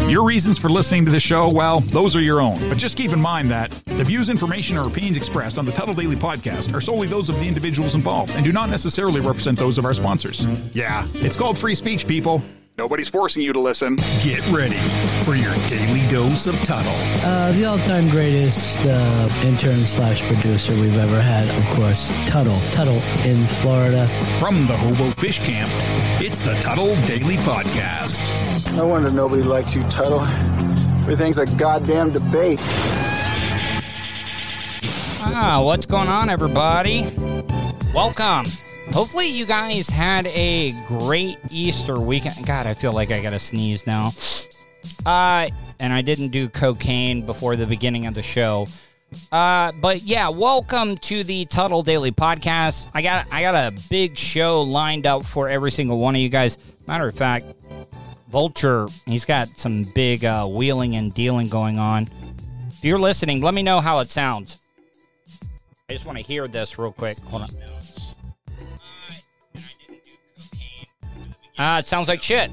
Your reasons for listening to the show, well, those are your own. But just keep in mind that the views, information, or opinions expressed on the Tuttle Daily Podcast are solely those of the individuals involved and do not necessarily represent those of our sponsors. Yeah, it's called free speech, people. Nobody's forcing you to listen. Get ready for your daily dose of Tuttle. The all-time greatest intern/producer we've ever had, of course, Tuttle. Tuttle in Florida. From the Hobo Fish Camp, it's the Tuttle Daily Podcast. No wonder nobody likes you, Tuttle. Everything's a goddamn debate. What's going on, everybody? Welcome. Hopefully you guys had a great Easter weekend. God, I feel like I gotta sneeze now. And I didn't do cocaine before the beginning of the show. But yeah, welcome to the Tuttle Daily Podcast. I got a big show lined up for every single one of you guys. Matter of fact, Vulture, he's got some big wheeling and dealing going on. If you're listening, let me know how it sounds. I just want to hear this real quick. Hold on. It sounds like shit.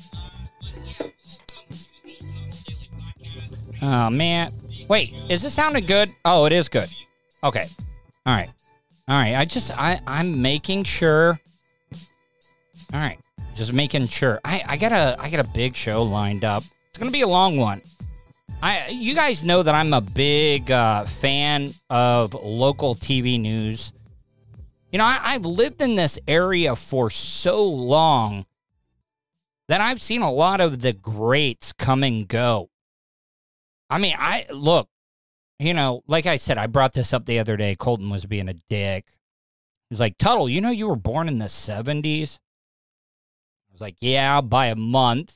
Oh, man. Wait, is this sounding good? Oh, it is good. Okay. All right. I'm making sure. All right. Just making sure. I got a big show lined up. It's going to be a long one. You guys know that I'm a big fan of local TV news. You know, I've lived in this area for so long that I've seen a lot of the greats come and go. I mean, look, you know, like I said, I brought this up the other day. Colton was being a dick. He was like, Tuttle, you know you were born in the 70s? I was like, yeah, by a month.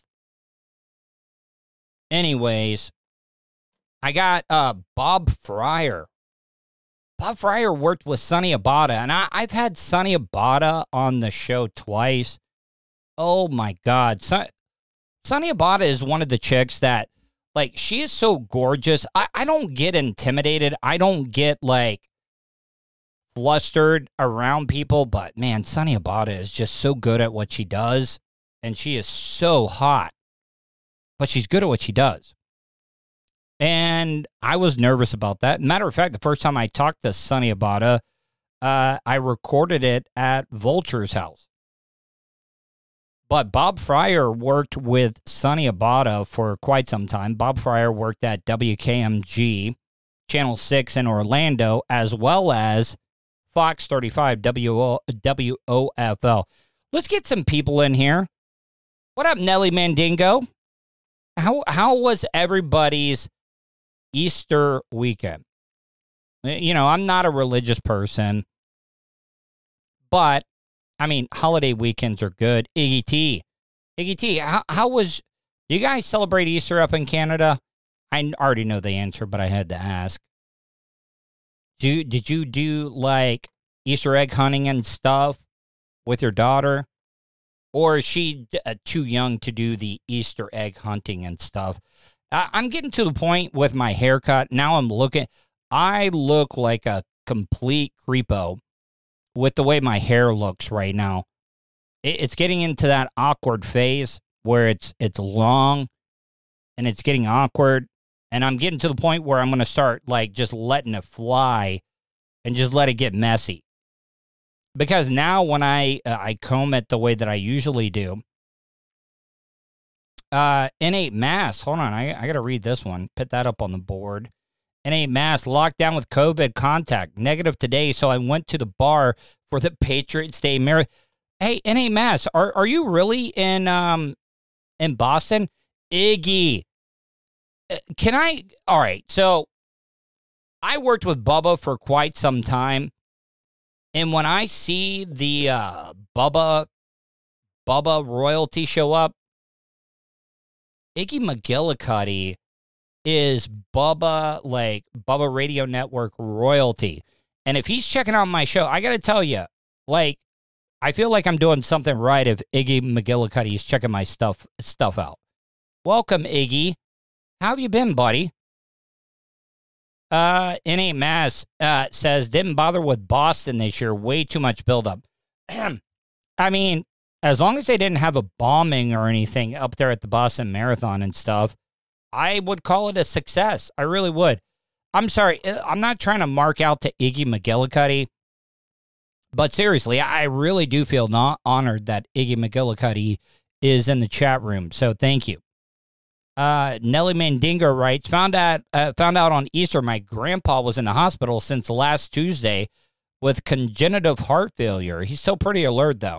Anyways, I got Bob Fryer. Bob Fryer worked with Sonny Abata, and I've had Sonny Abata on the show twice. Oh, my God. Sonny Abata is one of the chicks that, like, she is so gorgeous. I don't get intimidated. I don't get, like, flustered around people. But, man, Sonny Abata is just so good at what she does. And she is so hot. But she's good at what she does. And I was nervous about that. Matter of fact, the first time I talked to Sonny Abata, I recorded it at Vulture's house. But Bob Fryer worked with Sonny Abata for quite some time. Bob Fryer worked at WKMG, Channel 6 in Orlando, as well as Fox 35, WOFL. Let's get some people in here. What up, Nelly Mandingo? How was everybody's Easter weekend? You know, I'm not a religious person, but I mean, holiday weekends are good. Iggy T, how was, do you guys celebrate Easter up in Canada? I already know the answer, but I had to ask. Did you do, like, Easter egg hunting and stuff with your daughter? Or is she too young to do the Easter egg hunting and stuff? I'm getting to the point with my haircut. Now I look like a complete creepo with the way my hair looks right now. It's getting into that awkward phase where it's long and it's getting awkward. And I'm getting to the point where I'm going to start, like, just letting it fly and just let it get messy. Because now when I comb it the way that I usually do, N8 Mass, hold on, I got to read this one. Put that up on the board. N8 Mass, locked down with COVID contact, negative today, so I went to the bar for the Patriots Day Marathon. Hey, N8 Mass, are you really in Boston? Iggy, all right, so I worked with Bubba for quite some time, and when I see the Bubba royalty show up, Iggy McGillicuddy is Bubba Radio Network royalty. And if he's checking out my show, I got to tell you, like, I feel like I'm doing something right if Iggy McGillicuddy is checking my stuff out. Welcome, Iggy. How have you been, buddy? N8 Mass says, didn't bother with Boston this year. Way too much buildup. I mean, as long as they didn't have a bombing or anything up there at the Boston Marathon and stuff, I would call it a success. I really would. I'm sorry. I'm not trying to mark out to Iggy McGillicuddy, but seriously, I really do feel not honored that Iggy McGillicuddy is in the chat room. So thank you. Nelly Mandingo writes, found out on Easter my grandpa was in the hospital since last Tuesday with congenital heart failure. He's still pretty alert, though.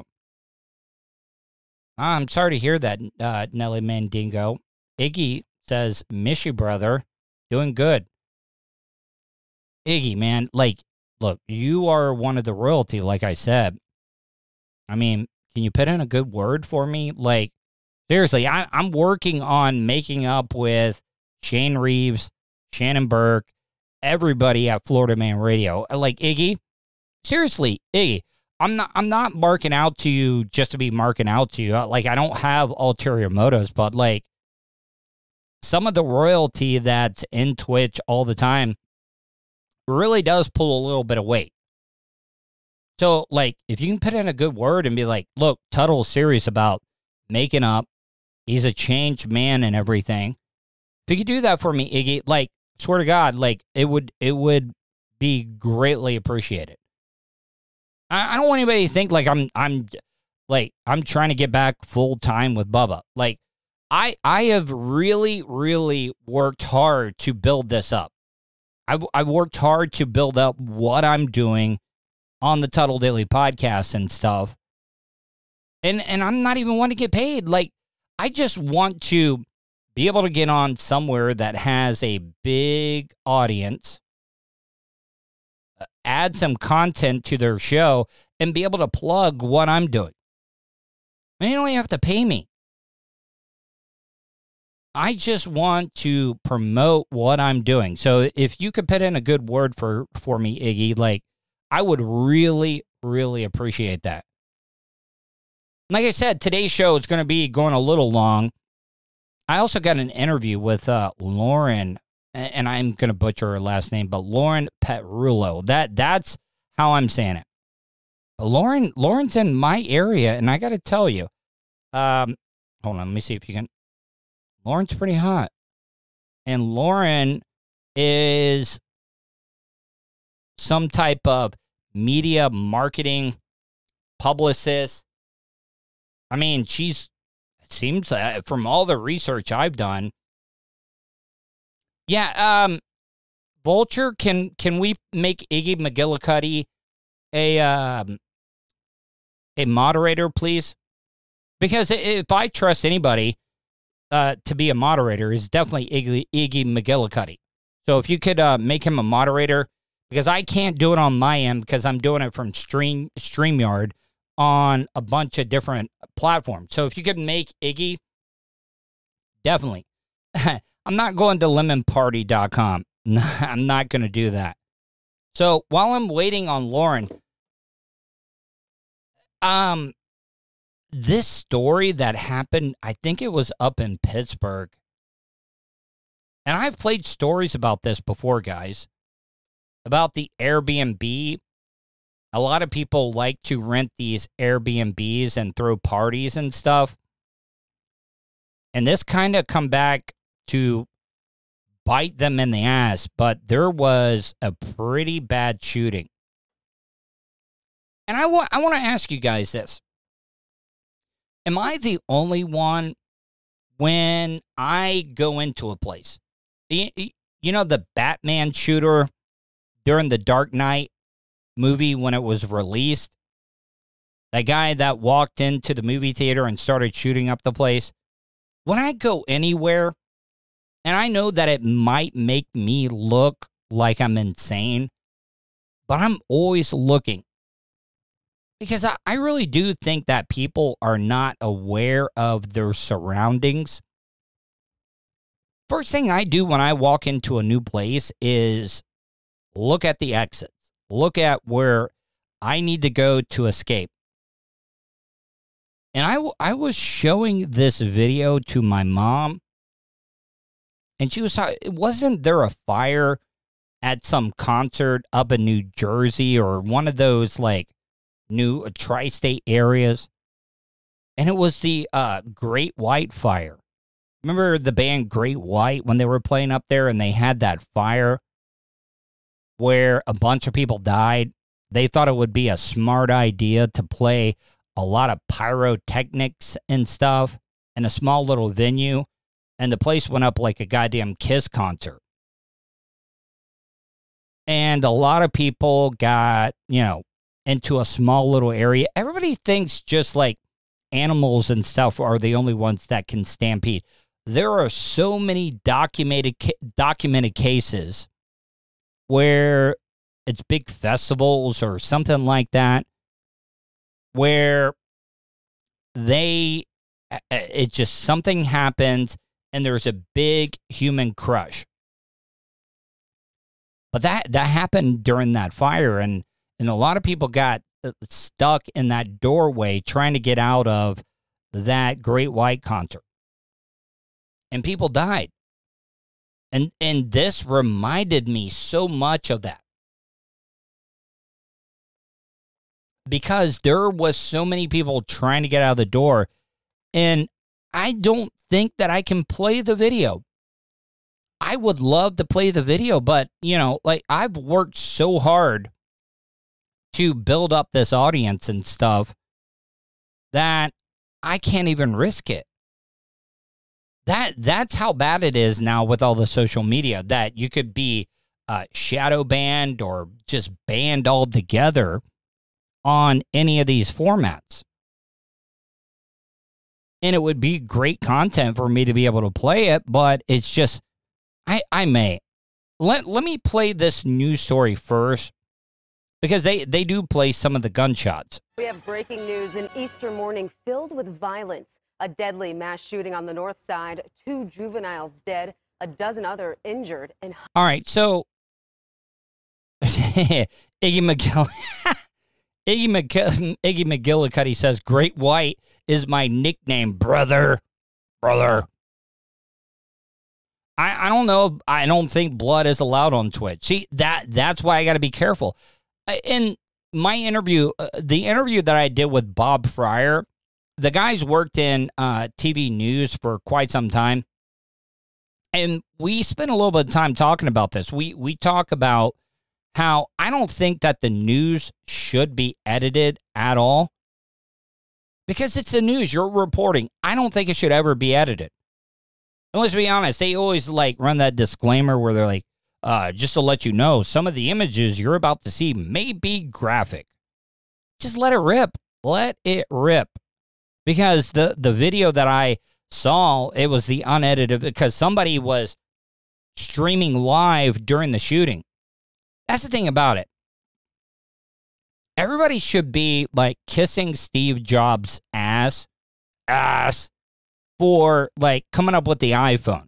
I'm sorry to hear that, Nelly Mandingo. Iggy says, miss you, brother. Doing good. Iggy, man, like, look, you are one of the royalty, like I said. I mean, can you put in a good word for me? Like, seriously, I'm working on making up with Shane Reeves, Shannon Burke, everybody at Florida Man Radio. Like, Iggy, seriously, Iggy, I'm not marking out to you just to be marking out to you. Like, I don't have ulterior motives, but like some of the royalty that's in Twitch all the time really does pull a little bit of weight. So, like, if you can put in a good word and be like, look, Tuttle's serious about making up. He's a changed man and everything. If you could do that for me, Iggy, like, swear to God, like, it would be greatly appreciated. I don't want anybody to think like I'm trying to get back full time with Bubba. Like, I have really, really worked hard to build this up. I've worked hard to build up what I'm doing on the Tuttle Daily podcast and stuff. And I'm not even wanting to get paid. Like, I just want to be able to get on somewhere that has a big audience, add some content to their show, and be able to plug what I'm doing. And you don't even have to pay me. I just want to promote what I'm doing. So if you could put in a good word for me, Iggy, like, I would really, really appreciate that. Like I said, today's show is going to be going a little long. I also got an interview with Lauren, and I'm going to butcher her last name, but Lauren Petrulo. That's how I'm saying it. Lauren's in my area, and I got to tell you, hold on, let me see if you can. Lauren's pretty hot. And Lauren is some type of media marketing publicist. I mean, it seems from all the research I've done. Yeah, Vulture, can we make Iggy McGillicuddy a moderator, please? Because if I trust anybody to be a moderator, is definitely Iggy McGillicuddy. So if you could make him a moderator, because I can't do it on my end because I'm doing it from StreamYard on a bunch of different platforms. So if you could make Iggy, definitely. I'm not going to lemonparty.com. I'm not going to do that. So while I'm waiting on Lauren, this story that happened, I think it was up in Pittsburgh. And I've played stories about this before, guys, about the Airbnb. A lot of people like to rent these Airbnbs and throw parties and stuff. And this kind of come back to bite them in the ass, but there was a pretty bad shooting. And I want to ask you guys this. Am I the only one when I go into a place? You know the Batman shooter during the Dark Knight movie when it was released? That guy that walked into the movie theater and started shooting up the place? When I go anywhere, and I know that it might make me look like I'm insane, but I'm always looking. Because I really do think that people are not aware of their surroundings. First thing I do when I walk into a new place is look at the exits. Look at where I need to go to escape. And I was showing this video to my mom. And she was talking, wasn't there a fire at some concert up in New Jersey or one of those like new tri-state areas? And it was the Great White Fire. Remember the band Great White when they were playing up there and they had that fire where a bunch of people died? They thought it would be a smart idea to play a lot of pyrotechnics and stuff in a small little venue, and the place went up like a goddamn Kiss concert. And a lot of people got, into a small little area. Everybody thinks just like animals and stuff are the only ones that can stampede. There are so many documented cases where it's big festivals or something like that, where it just something happens and there's a big human crush. But that happened during that fire, and a lot of people got stuck in that doorway trying to get out of that Great White concert. And people died. And this reminded me so much of that. Because there was so many people trying to get out of the door, and I don't think that I can play the video. I would love to play the video, but, I've worked so hard to build up this audience and stuff that I can't even risk it. That's how bad it is now with all the social media, that you could be shadow banned or just banned altogether on any of these formats. And it would be great content for me to be able to play it, but it's just, I may. Let me play this news story first, because they do play some of the gunshots. We have breaking news. An Easter morning filled with violence. A deadly mass shooting on the north side. 2 juveniles dead, a dozen other injured. And all right, so Iggy McGillicuddy says, Great White is my nickname, brother. I don't know. I don't think blood is allowed on Twitch. See, that's why I got to be careful. In my interview, the interview that I did with Bob Fryer, the guy's worked in TV news for quite some time. And we spent a little bit of time talking about this. We talk about how I don't think that the news should be edited at all. Because it's the news, you're reporting. I don't think it should ever be edited. And let's be honest, they always run that disclaimer where they're like, just to let you know, some of the images you're about to see may be graphic. Just let it rip. Let it rip. Because the video that I saw, it was the unedited, because somebody was streaming live during the shooting. That's the thing about it. Everybody should be kissing Steve Jobs' ass for coming up with the iPhone.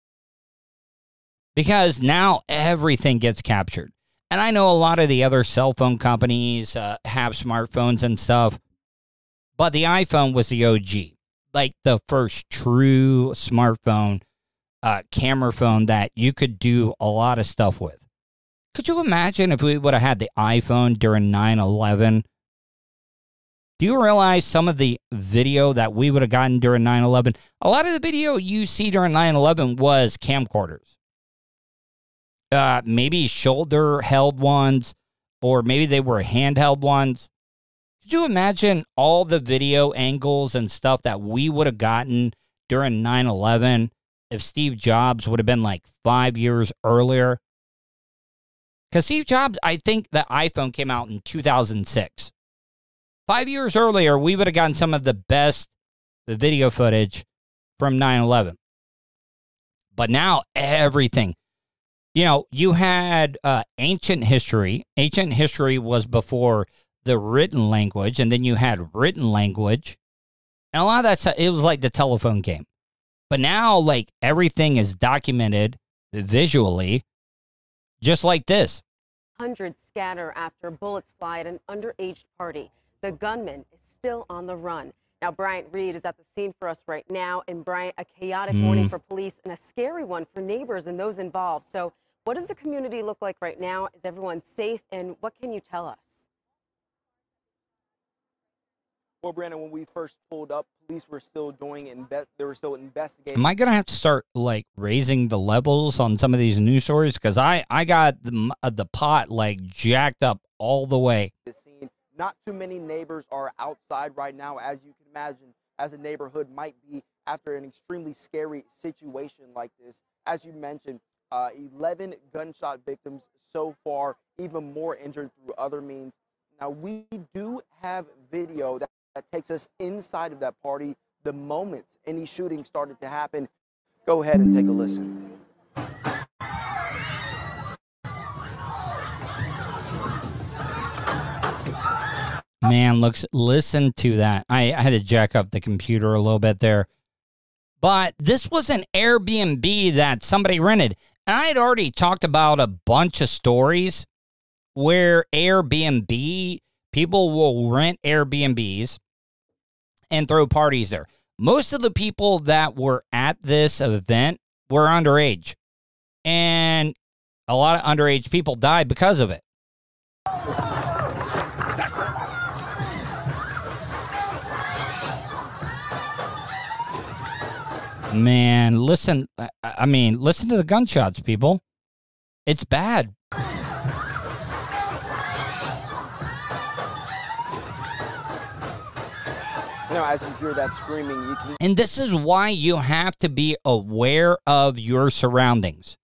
Because now everything gets captured. And I know a lot of the other cell phone companies have smartphones and stuff, but the iPhone was the OG. The first true smartphone, camera phone that you could do a lot of stuff with. Could you imagine if we would have had the iPhone during 9/11? Do you realize some of the video that we would have gotten during 9/11? A lot of the video you see during 9/11 was camcorders. Maybe shoulder-held ones, or maybe they were handheld ones. Could you imagine all the video angles and stuff that we would have gotten during 9/11 if Steve Jobs would have been 5 years earlier? Because Steve Jobs, I think the iPhone came out in 2006. 5 years earlier, we would have gotten some of the best video footage from 9/11. But now everything. You had ancient history. Ancient history was before the written language, and then you had written language. And a lot of that stuff, it was like the telephone game. But now, everything is documented visually, just like this. Hundreds scatter after bullets fly at an underage party. The gunman is still on the run. Now, Bryant Reed is at the scene for us right now. And Bryant, a chaotic morning for police and a scary one for neighbors and those involved. So what does the community look like right now? Is everyone safe? And what can you tell us? Well, Brandon, when we first pulled up, police were still they were still investigating. Am I going to have to start, like, raising the levels on some of these news stories? Because I got the pot, like, jacked up all the way. The scene. Not too many neighbors are outside right now, as you can imagine, as a neighborhood might be after an extremely scary situation like this. As you mentioned, 11 gunshot victims so far, even more injured through other means. Now, we do have video that takes us inside of that party the moments any shooting started to happen. Go ahead and take a listen. Man, listen to that. I had to jack up the computer a little bit there. But this was an Airbnb that somebody rented. And I had already talked about a bunch of stories where Airbnb, people will rent Airbnbs and throw parties there. Most of the people that were at this event were underage. And a lot of underage people died because of it. Man, listen, listen to the gunshots, people. It's bad. As you hear that screaming, you can... And this is why you have to be aware of your surroundings.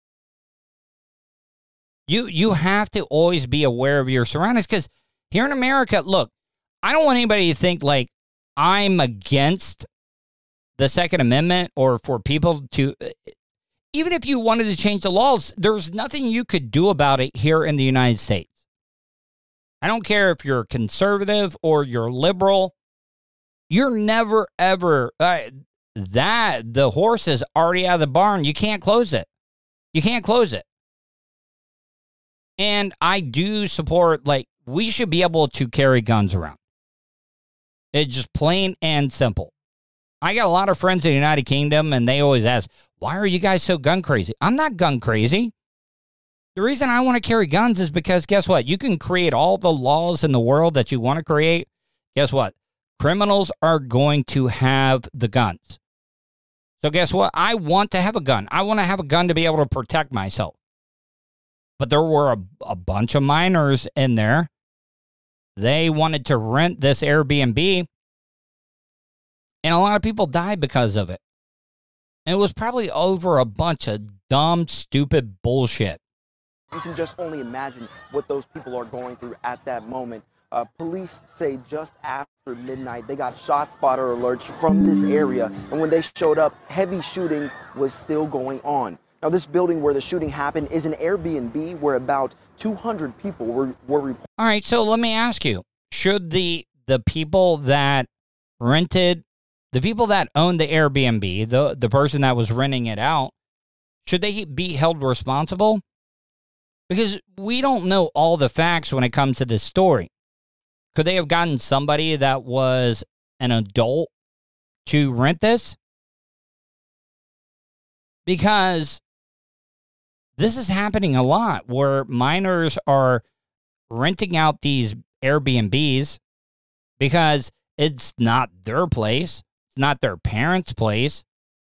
You have to always be aware of your surroundings, because here in America, look, I don't want anybody to think like I'm against the Second Amendment or for people to, even if you wanted to change the laws, there's nothing you could do about it here in the United States. I don't care if you're conservative or you're liberal. You're never, ever, the horse is already out of the barn. You can't close it. You can't close it. And I do support, like, we should be able to carry guns around. It's just plain and simple. I got a lot of friends in the United Kingdom, and they always ask, why are you guys so gun crazy? I'm not gun crazy. The reason I want to carry guns is because, guess what? You can create all the laws in the world that you want to create. Guess what? Criminals are going to have the guns. So guess what? I want to have a gun. I want to have a gun to be able to protect myself. But there were a bunch of minors in there. They wanted to rent this Airbnb. And a lot of people died because of it. And it was probably over a bunch of dumb, stupid bullshit. You can just only imagine what those people are going through at that moment. Police say just after midnight, they got shot spotter alerts from this area. And when they showed up, heavy shooting was still going on. Now, this building where the shooting happened is an Airbnb where about 200 people were reported. All right, so let me ask you, should the people that rented, the people that owned the Airbnb, the person that was renting it out, should they be held responsible? Because we don't know all the facts when it comes to this story. Could they have gotten somebody that was an adult to rent this? Because this is happening a lot where minors are renting out these Airbnbs because it's not their place. It's not their parents' place.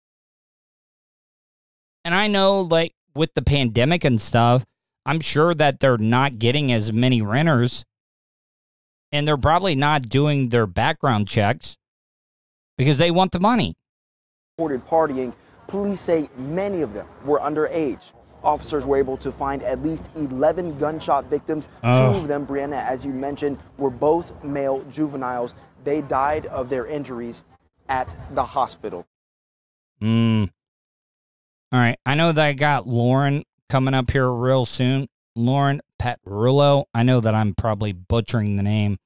And I know, like, with the pandemic and stuff, I'm sure that they're not getting as many renters. And they're probably not doing their background checks because they want the money. Reported partying. Police say many of them were underage. Officers were able to find at least 11 gunshot victims. 2 of them, Brianna, as you mentioned, were both male juveniles. They died of their injuries at the hospital. All right. I know that I got Lauren coming up here real soon. Lauren Petrullo. I know that I'm probably butchering the name.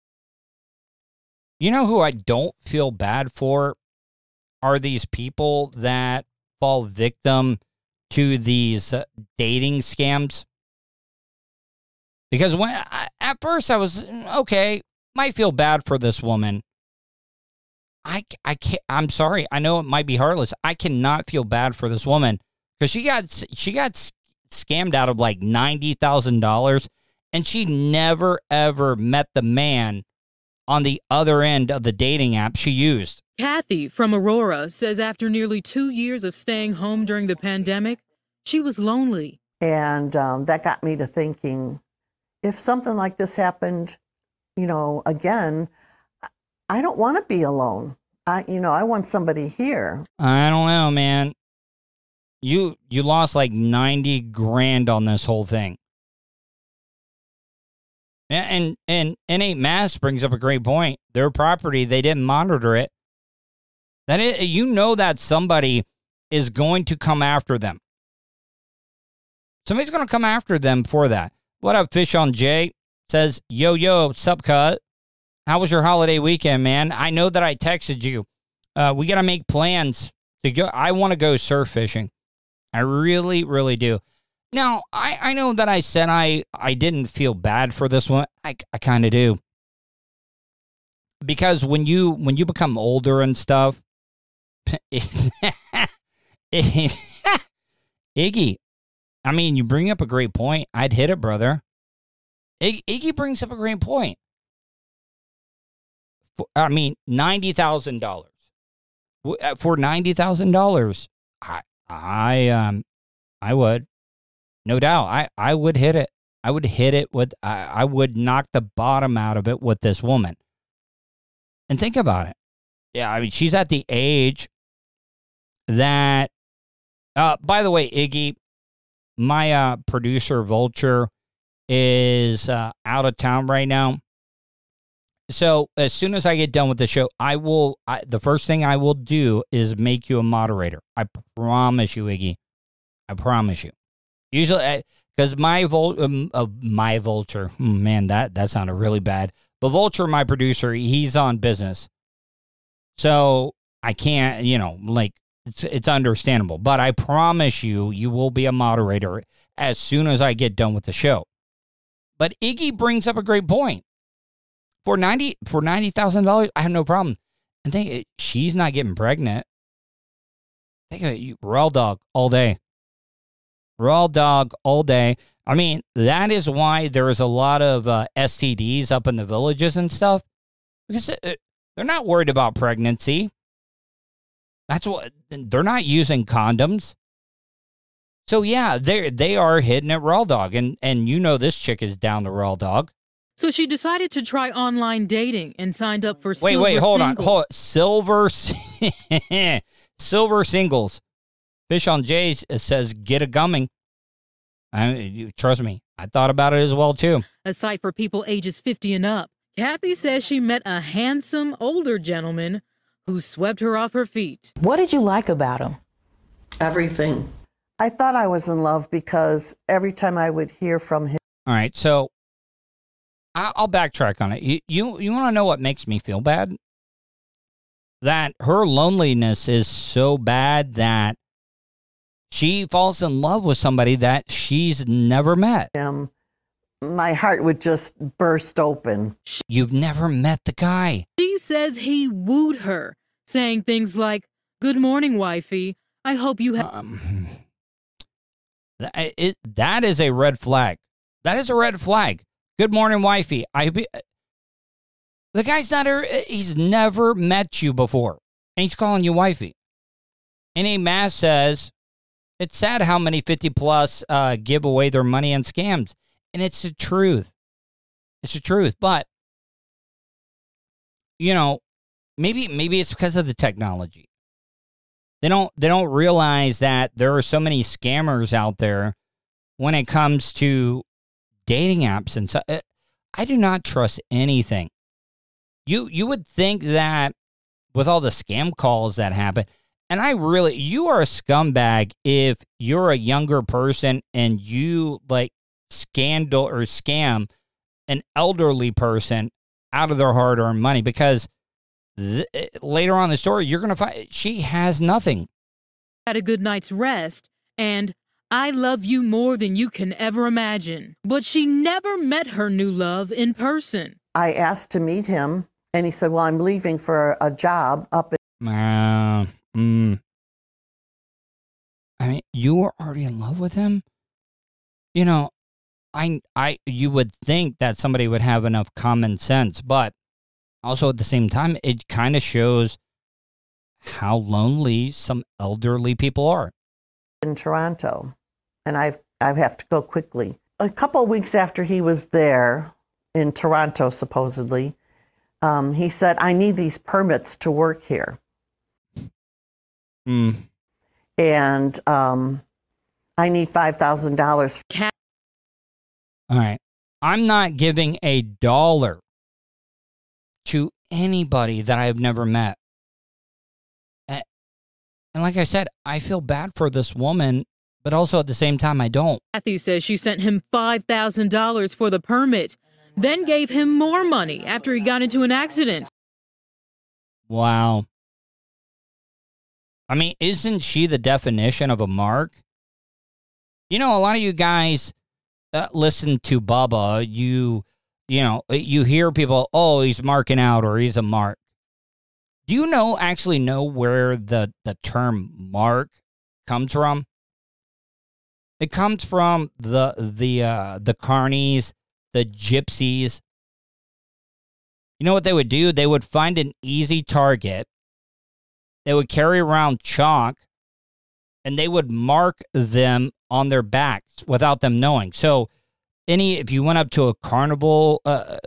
You know who I don't feel bad for are these people that fall victim to these dating scams. Because at first I was, okay, might feel bad for this woman. I can't, I'm sorry. I know it might be heartless. I cannot feel bad for this woman because she got scammed out of like $90,000 and she never ever met the man on the other end of the dating app she used. Kathy from Aurora says after nearly 2 years of staying home during the pandemic, she was lonely. And that got me to thinking, if something like this happened, again, I don't want to be alone. I want somebody here. I don't know, man. You lost like 90 grand on this whole thing. And N8 Mass brings up a great point. Their property, they didn't monitor it. That somebody is going to come after them. Somebody's going to come after them for that. What up, Fish on Jay? Says, yo, sup, cut? How was your holiday weekend, man? I know that I texted you. We got to make plans to go. I want to go surf fishing. I really, really do. Now, I know that I said I didn't feel bad for this one. I kind of do. Because when you become older and stuff, Iggy, I mean, you bring up a great point. I'd hit it, brother. Iggy brings up a great point. I mean, $90,000. For $90,000, I would. No doubt. I would hit it. I would hit it with, I would knock the bottom out of it with this woman. And think about it. Yeah, I mean, she's at the age that, by the way, Iggy, my producer, Vulture, is out of town right now. So as soon as I get done with the show, the first thing I will do is make you a moderator. I promise you, Iggy. I promise you. Usually, because my Vulture, man, that sounded really bad. But Vulture, my producer, he's on business. So I can't, it's understandable. But I promise you, you will be a moderator as soon as I get done with the show. But Iggy brings up a great point. For $90,000, I have no problem. And think she's not getting pregnant. Think of it, raw dog all day. Raw dog all day. I mean, that is why there is a lot of STDs up in the villages and stuff. Because they're not worried about pregnancy. That's what they're not using condoms. So yeah, they are hitting it raw dog, and this chick is down to raw dog. So she decided to try online dating and signed up for Hold on. Silver singles. Fish on Jay says, get a gumming. Trust me, I thought about it as well, too. A site for people ages 50 and up. Kathy says she met a handsome older gentleman who swept her off her feet. What did you like about him? Everything. I thought I was in love because every time I would hear from him. All right, so I'll backtrack on it. You want to know what makes me feel bad? That her loneliness is so bad that she falls in love with somebody that she's never met. My heart would just burst open. You've never met the guy. She says he wooed her, saying things like, "Good morning, wifey. I hope you have..." That is a red flag. That is a red flag. Good morning, wifey. The guy's he's never met you before, and he's calling you wifey. N8 Mass says, it's sad how many 50-plus give away their money on scams, and it's the truth. It's the truth, but, maybe it's because of the technology. They don't realize that there are so many scammers out there when it comes to dating apps and so. I do not trust anything. You would think that with all the scam calls that happen, and you are a scumbag if you're a younger person and you scam an elderly person out of their hard-earned money, because later on in the story, you're going to find she has nothing. Had a good night's rest, and I love you more than you can ever imagine. But she never met her new love in person. I asked to meet him, and he said, well, I'm leaving for a job up in... I mean, you were already in love with him? You would think that somebody would have enough common sense, but Also, at the same time, it kind of shows how lonely some elderly people are. In Toronto, and I have to go quickly. A couple of weeks after he was there in Toronto, supposedly, he said, I need these permits to work here. And I need $5,000. All right. I'm not giving $1 to anybody that I've never met. And like I said, I feel bad for this woman, but also at the same time, I don't. Kathy says she sent him $5,000 for the permit, then gave him more money after he got into an accident. Wow. I mean, isn't she the definition of a mark? You know, a lot of you guys listen to Bubba. You hear people, oh, he's marking out or he's a mark. Do you actually know where the term mark comes from? It comes from the carnies, the gypsies. You know what they would do? They would find an easy target. They would carry around chalk, and they would mark them on their backs without them knowing. So, if you went up to a carnival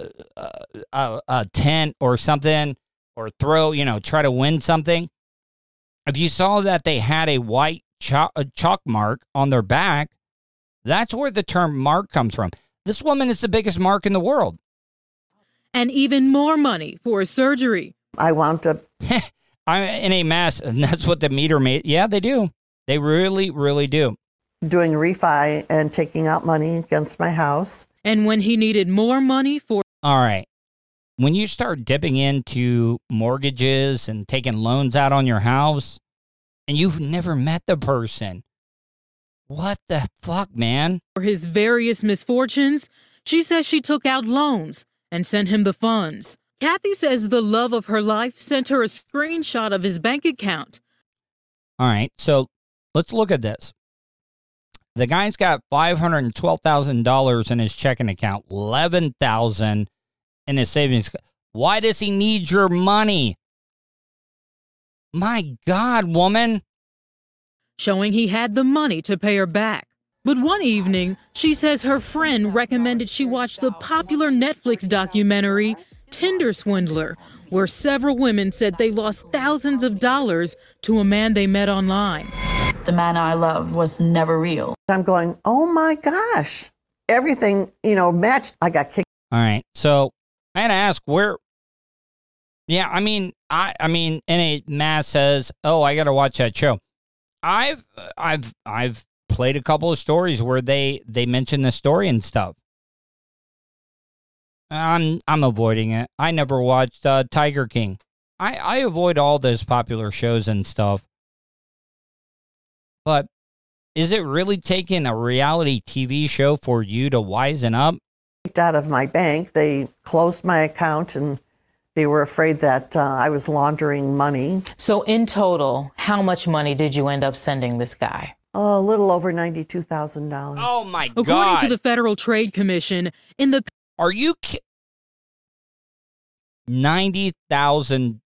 a tent or something, or try to win something, if you saw that they had a white chalk mark on their back, that's where the term mark comes from. This woman is the biggest mark in the world. And even more money for surgery. I wound up in a mass, and that's what the meter made. Yeah, they do. They really, really do. Doing refi and taking out money against my house. And when he needed more money for... All right. When you start dipping into mortgages and taking loans out on your house, and you've never met the person, what the fuck, man? For his various misfortunes, she says she took out loans and sent him the funds. Kathy says the love of her life sent her a screenshot of his bank account. All right, so let's look at this. The guy's got $512,000 in his checking account, $11,000 in his savings. Why does he need your money? My God, woman. Showing he had the money to pay her back. But one evening, she says her friend recommended she watch the popular Netflix documentary, Tinder Swindler, where several women said they lost thousands of dollars to a man they met online. The man I loved was never real. I'm going, oh my gosh. Everything, matched. I got kicked. All right. So I had to ask where. Yeah, I mean, NA Mass says, oh, I got to watch that show. I've played a couple of stories where they mention the story and stuff. I'm avoiding it. I never watched Tiger King. I avoid all those popular shows and stuff. But is it really taking a reality TV show for you to wisen up? Out of my bank, they closed my account and they were afraid that I was laundering money. So in total, how much money did you end up sending this guy? Oh, a little over $92,000. Oh my God. According to the Federal Trade Commission, in the... Are you 90,000.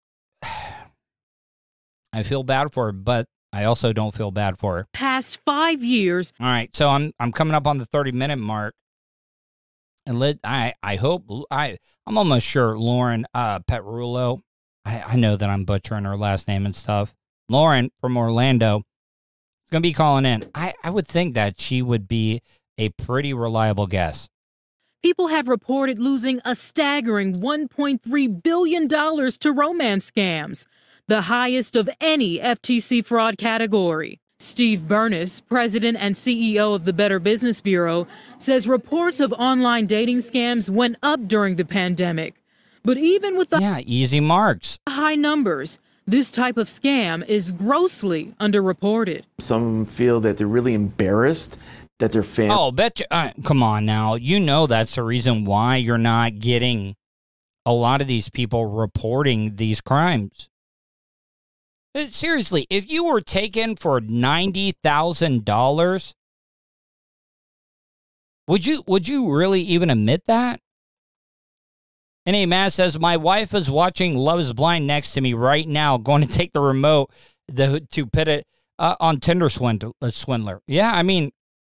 I feel bad for her, but I also don't feel bad for her. Past 5 years. All right, so I'm coming up on the 30-minute mark. And I hope I'm almost sure Lauren Petrulo. I know that I'm butchering her last name and stuff. Lauren from Orlando is going to be calling in. I would think that she would be a pretty reliable guess. People have reported losing a staggering $1.3 billion to romance scams, the highest of any FTC fraud category. Steve Burness, president and CEO of the Better Business Bureau, says reports of online dating scams went up during the pandemic. But even with the easy marks, high numbers, this type of scam is grossly underreported. Some feel that they're really embarrassed that their family... Oh, bet you... come on now. You know that's the reason why you're not getting a lot of these people reporting these crimes. Seriously, if you were taken for $90,000, would you really even admit that? N.A. Mass says, my wife is watching Love is Blind next to me right now, going to take the remote to put it on Tinder Swindler. Yeah, I mean,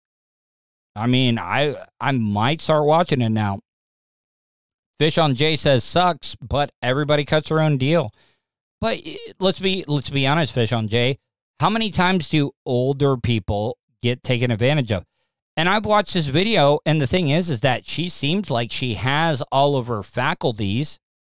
I might start watching it now. Fish on Jay says, sucks, but everybody cuts their own deal. But let's be honest, Fish on Jay. How many times do older people get taken advantage of? And I've watched this video, and the thing is that she seems like she has all of her faculties,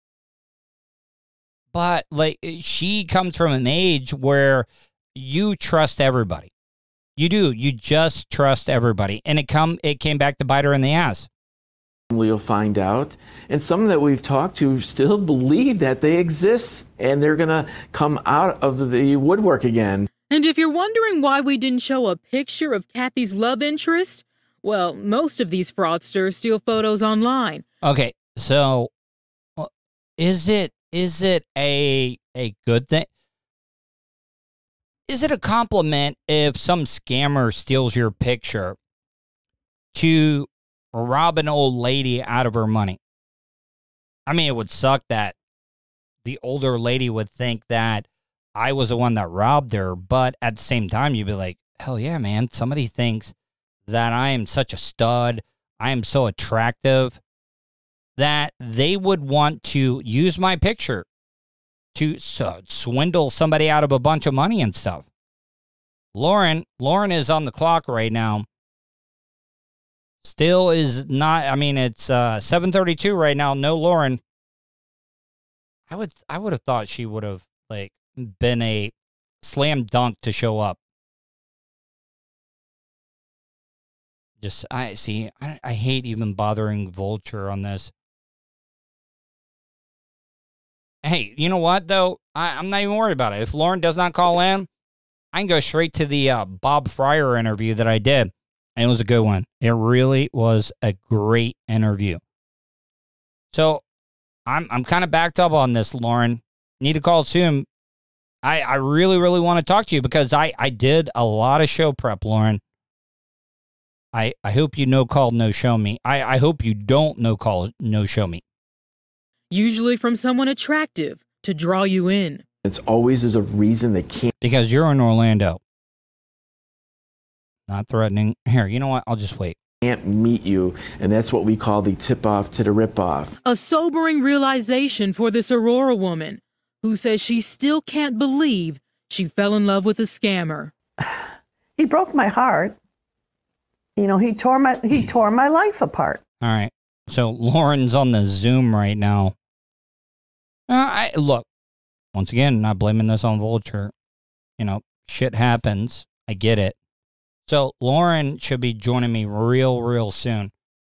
but like she comes from an age where you trust everybody. You do. You just trust everybody, and it came back to bite her in the ass. You'll find out, and some that we've talked to still believe that they exist, and they're gonna come out of the woodwork again. And if you're wondering why we didn't show a picture of Kathy's love interest, well, most of these fraudsters steal photos online. Okay, so is it a good thing? Is it a compliment if some scammer steals your picture to rob an old lady out of her money? I mean, it would suck that the older lady would think that I was the one that robbed her, but at the same time, you'd be like, hell yeah, man. Somebody thinks that I am such a stud, I am so attractive, that they would want to use my picture to swindle somebody out of a bunch of money and stuff. Lauren is on the clock right now. Still is not, I mean, it's 7:32 right now. No Lauren. I would have thought she would have like been a slam dunk to show up. I hate even bothering Vulture on this. Hey, you know what, though? I'm not even worried about it. If Lauren does not call in, I can go straight to the Bob Fryer interview that I did. And it was a good one. It really was a great interview. So I'm kind of backed up on this, Lauren. Need to call soon. I really, really want to talk to you because I did a lot of show prep, Lauren. I hope you no call, no show me. I hope you don't no call, no show me. Usually from someone attractive to draw you in. It's always there's a reason they can't. Because you're in Orlando. Not threatening. Here, you know what? I'll just wait. Can't meet you, and that's what we call the tip-off to the rip-off. A sobering realization for this Aurora woman who says she still can't believe she fell in love with a scammer. He broke my heart. You know, he tore my life apart. All right. So Lauren's on the Zoom right now. Look, once again, not blaming this on Vulture. You know, shit happens. I get it. So Lauren should be joining me real soon.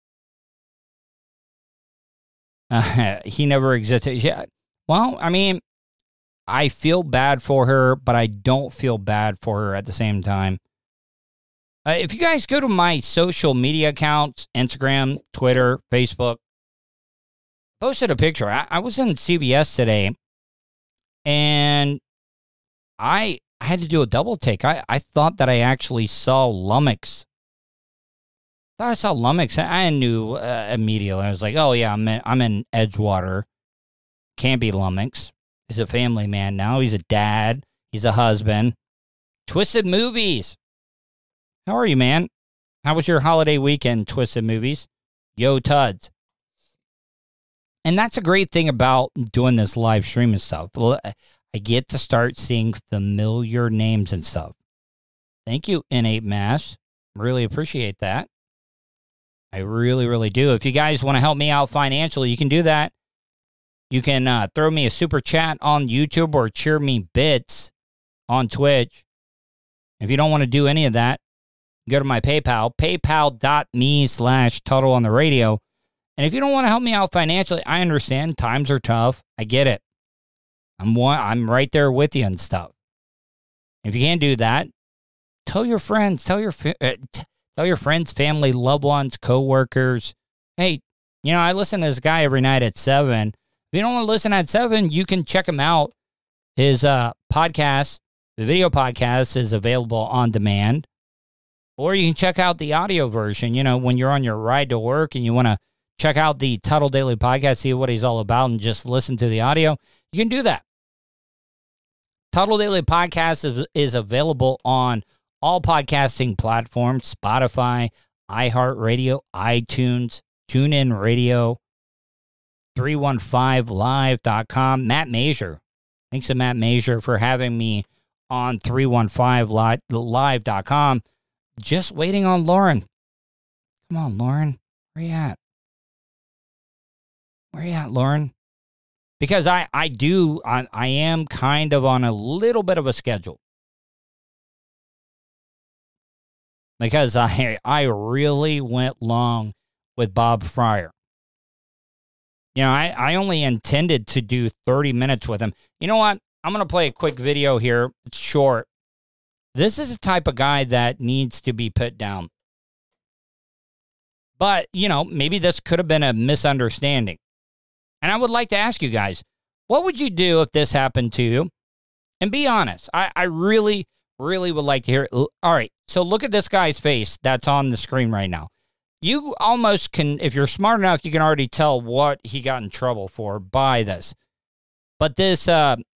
He never existed. Yeah. Well, I mean, I feel bad for her, but I don't feel bad for her at the same time. If you guys go to my social media accounts, Instagram, Twitter, Facebook, posted a picture. I was in CVS today, and I had to do a double take. I thought that I actually saw Lummox. I thought I saw Lummox. I knew immediately. I was like, oh, yeah, I'm in Edgewater. Can't be Lummox. He's a family man now. He's a dad. He's a husband. Twisted Movies. How are you, man? How was your holiday weekend, Twisted Movies? Yo, Tuds. And that's a great thing about doing this live stream and stuff. Well, I get to start seeing familiar names and stuff. Thank you, Innate Mass. Really appreciate that. I really, really do. If you guys want to help me out financially, you can do that. You can throw me a super chat on YouTube or cheer me bits on Twitch. If you don't want to do any of that, go to my PayPal, paypal.me/Tuttle on the radio. And if you don't want to help me out financially, I understand. Times are tough. I get it. I'm right there with you and stuff. If you can't do that, tell your friends, tell your friends, family, loved ones, coworkers. Hey, you know, I listen to this guy every night at 7. If you don't want to listen at 7, you can check him out. His podcast, the video podcast, is available on demand. Or you can check out the audio version, you know, when you're on your ride to work and you want to check out the Tuttle Daily Podcast, see what he's all about, and just listen to the audio, you can do that. Tuttle Daily Podcast is available on all podcasting platforms, Spotify, iHeartRadio, iTunes, TuneIn Radio, 315live.com. Matt Major. Thanks to Matt Major for having me on 315live.com. Just waiting on Lauren. Come on, Lauren. Where you at? Where you at, Lauren? Because I am kind of on a little bit of a schedule. Because I really went long with Bob Fryer. You know, I only intended to do 30 minutes with him. You know what? I'm going to play a quick video here. It's short. This is the type of guy that needs to be put down. But, you know, maybe this could have been a misunderstanding. And I would like to ask you guys, what would you do if this happened to you? And be honest. I really, really would like to hear it. All right. So look at this guy's face that's on the screen right now. You almost can, if you're smart enough, you can already tell what he got in trouble for by this. But this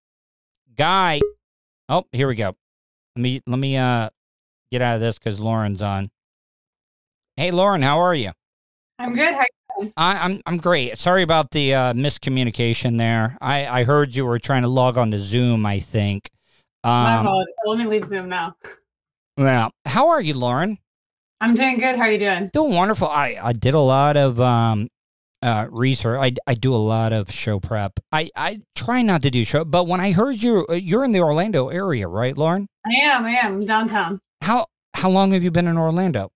guy, oh, here we go. Let me get out of this because Lauren's on. Hey, Lauren, how are you? I'm good. How are you doing? I'm great. Sorry about the miscommunication there. I heard you were trying to log on to Zoom, I think. My apologies. Let me leave Zoom now. Well, how are you, Lauren? I'm doing good. How are you doing? Doing wonderful. I did a lot of research. I do a lot of show prep. I try not to do show, but when I heard you're in the Orlando area, right, Lauren? I am downtown. How long have you been in Orlando?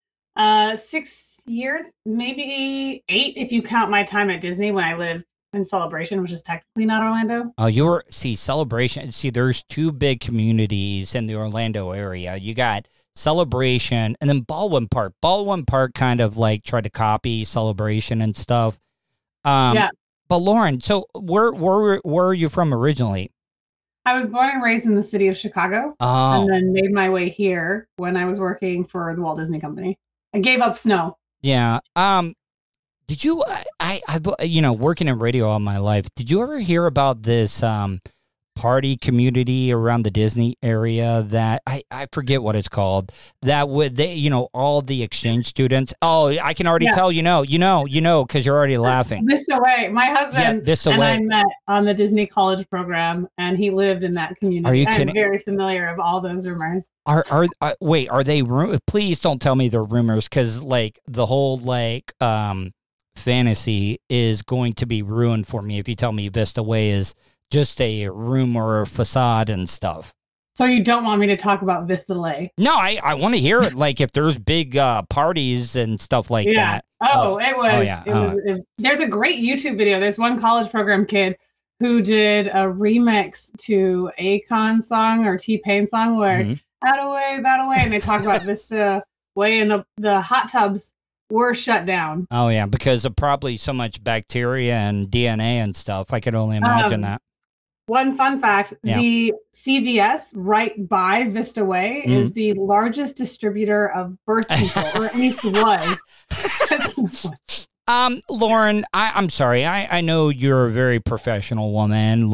6 years, maybe 8 if you count my time at Disney when I lived in Celebration, which is technically not Orlando. Oh, Celebration. See, there's 2 big communities in the Orlando area. You got Celebration and then Baldwin Park. Baldwin Park kind of like tried to copy Celebration and stuff. Yeah. But Lauren, so where are you from originally? I was born and raised in the city of Chicago, and then made my way here when I was working for the Walt Disney Company. I gave up snow. Yeah. Did you? I've working in radio all my life. Did you ever hear about this party community around the Disney area that I forget what it's called? That would all the exchange students. Oh, I can already tell you know because you're already laughing. Vista Way. My husband and I met on the Disney College program, and he lived in that community. Are you kidding? I'm very familiar of all those rumors. Are they rumors? Please don't tell me they're rumors, because like the whole fantasy is going to be ruined for me if you tell me Vista Way is just a rumor or facade and stuff. So you don't want me to talk about Vista Way? No, I want to hear it. Like if there's big parties and stuff like that. Oh, it was. There's a great YouTube video. There's one college program kid who did a remix to Akon song or T-Pain song where that away, and they talk about Vista Way, and the hot tubs were shut down. Oh yeah, because of probably so much bacteria and DNA and stuff. I could only imagine that. One fun fact, the CVS right by Vista Way is the largest distributor of birth control, or at least was. Lauren, I'm sorry. I know you're a very professional woman,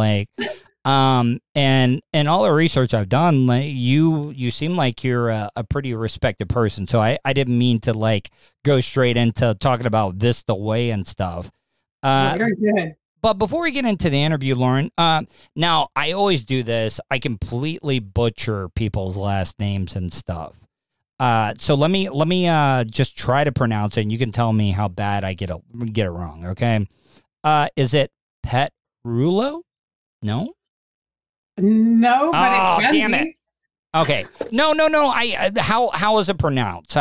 and all the research I've done, you seem like you're a pretty respected person. So I didn't mean to go straight into talking about Vista Way and stuff. You're good. But before we get into the interview, Lauren, now I always do this. I completely butcher people's last names and stuff. So let me just try to pronounce it, and you can tell me how bad I get it wrong. Okay, is it Petrulo? No. No, but it can damn be. it. Okay. No. How is it pronounced?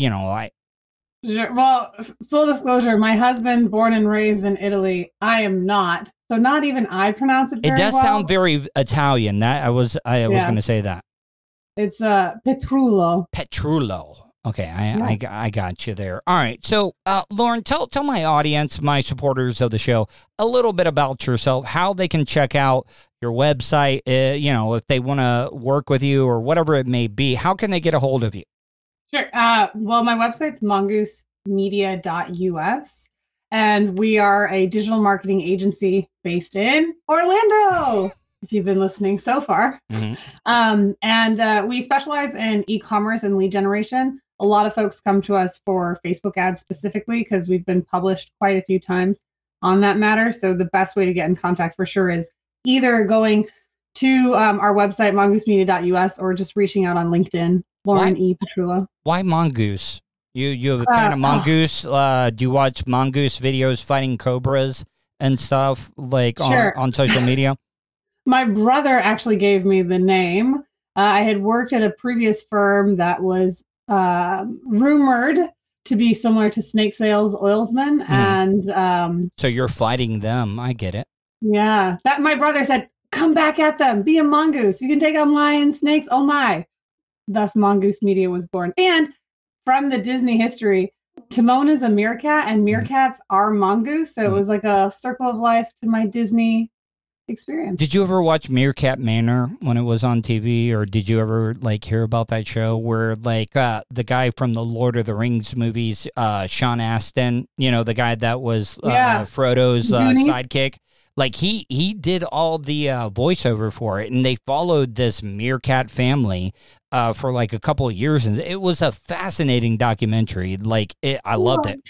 Well, full disclosure, my husband, born and raised in Italy. I am not. So not even I pronounce it very well. It does sound very Italian. I was going to say that. It's Petrulo. Petrulo. Okay, I got you there. All right. So, Lauren, tell my audience, my supporters of the show, a little bit about yourself, how they can check out your website, if they want to work with you or whatever it may be. How can they get a hold of you? Sure. Well, my website's mongoosemedia.us. and we are a digital marketing agency based in Orlando, if you've been listening so far. And we specialize in e-commerce and lead generation. A lot of folks come to us for Facebook ads specifically because we've been published quite a few times on that matter. So the best way to get in contact for sure is either going to our website, mongoosemedia.us, or just reaching out on LinkedIn, Lauren E. Petrullo. Why Mongoose? You a fan of Mongoose? Do you watch Mongoose videos fighting cobras and stuff like on social media? My brother actually gave me the name. I had worked at a previous firm that was rumored to be similar to Snake Sales Oilsman. And so you're fighting them. I get it. Yeah. That my brother said, come back at them. Be a mongoose. You can take on lions, snakes. Oh my. Thus Mongoose Media was born. And from the Disney history, Timon is a meerkat and meerkats are mongoose. So it was like a circle of life to my Disney experience. Did you ever watch Meerkat Manor when it was on TV, or did you ever like hear about that show where like the guy from the Lord of the Rings movies, Sean Astin, you know, the guy that was Frodo's sidekick, like he did all the voiceover for it, and they followed this meerkat family for like a couple of years, and it was a fascinating documentary. Like I loved it.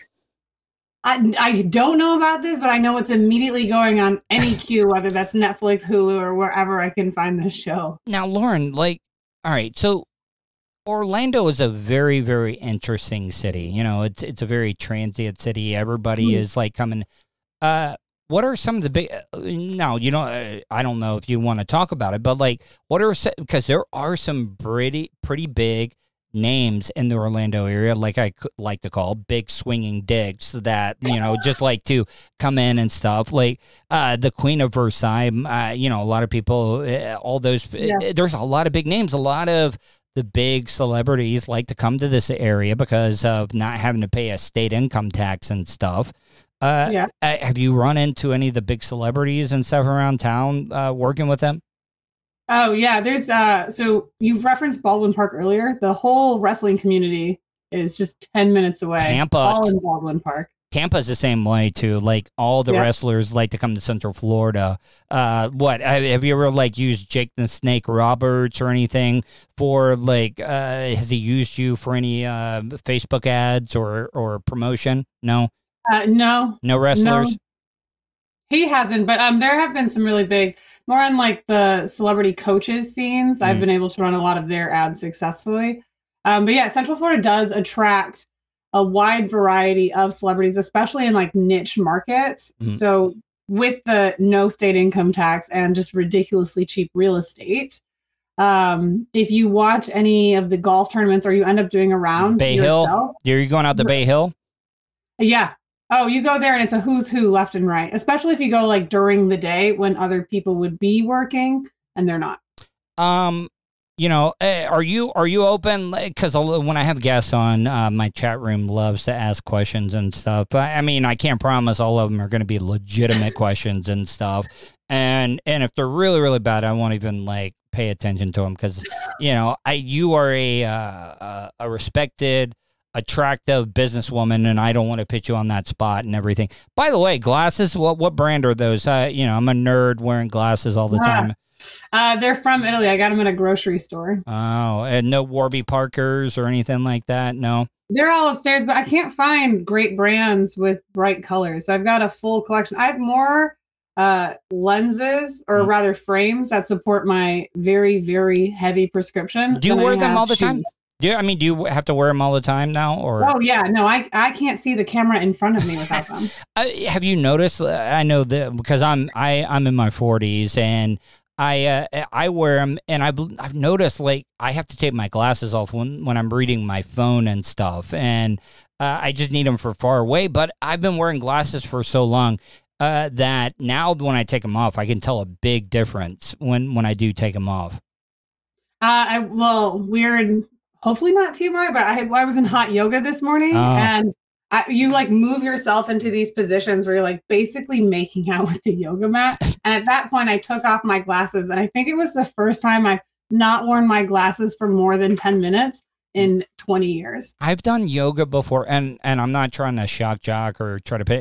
I don't know about this, but I know it's immediately going on any queue, whether that's Netflix, Hulu, or wherever I can find this show. Now, Lauren, like, all right, so Orlando is a very, very interesting city. You know, it's a very transient city. Everybody is like coming. What are some of the big? No, you know, I don't know if you want to talk about it, but like, what are, because there are some pretty big names in the Orlando area, like I like to call big swinging dicks that, you know, just like to come in and stuff, like the Queen of Versailles, you know, a lot of people, all those, there's a lot of big names. A lot of the big celebrities like to come to this area because of not having to pay a state income tax and stuff. Have you run into any of the big celebrities and stuff around town working with them? Oh yeah, there's so you referenced Baldwin Park earlier. The whole wrestling community is just 10 minutes away. Tampa, all in Baldwin Park. Tampa's the same way too. Like all the wrestlers like to come to Central Florida. What have you ever like used Jake the Snake Roberts or anything for like? Has he used you for any Facebook ads or promotion? No. No wrestlers. No. He hasn't, but there have been some really big, more on like the celebrity coaches scenes. I've been able to run a lot of their ads successfully. But yeah, Central Florida does attract a wide variety of celebrities, especially in like niche markets. So with the no state income tax and just ridiculously cheap real estate, if you watch any of the golf tournaments or you end up doing a round Bay Hill, you're going out to Bay Hill? Yeah. Oh, you go there and it's a who's who left and right, especially if you go like during the day when other people would be working and they're not. You know, are you open? Because when I have guests on, my chat room loves to ask questions and stuff. I mean, I can't promise all of them are going to be legitimate questions and stuff. And if they're really, really bad, I won't even like pay attention to them because, you know, you are a respected, attractive businesswoman, and I don't want to put you on that spot and everything. By the way, glasses, what brand are those? You know, I'm a nerd wearing glasses all the time. They're from Italy. I got them at a grocery store. Oh, and no Warby Parkers or anything like that? No? They're all upstairs, but I can't find great brands with bright colors. So I've got a full collection. I have more lenses, or rather frames, that support my very, very heavy prescrition. Do you wear them all the time? Do you have to wear them all the time now? Or oh yeah, no, I can't see the camera in front of me without them. Have you noticed? I know that because I'm in my 40s and I wear them, and I've noticed like I have to take my glasses off when I'm reading my phone and stuff, and I just need them for far away. But I've been wearing glasses for so long that now when I take them off, I can tell a big difference when I do take them off. Weird. Hopefully not TMI, but I was in hot yoga this morning, and you like move yourself into these positions where you're like basically making out with the yoga mat. And at that point, I took off my glasses, and I think it was the first time I've not worn my glasses for more than 10 minutes in 20 years. I've done yoga before, and I'm not trying to shock jock or try to pay.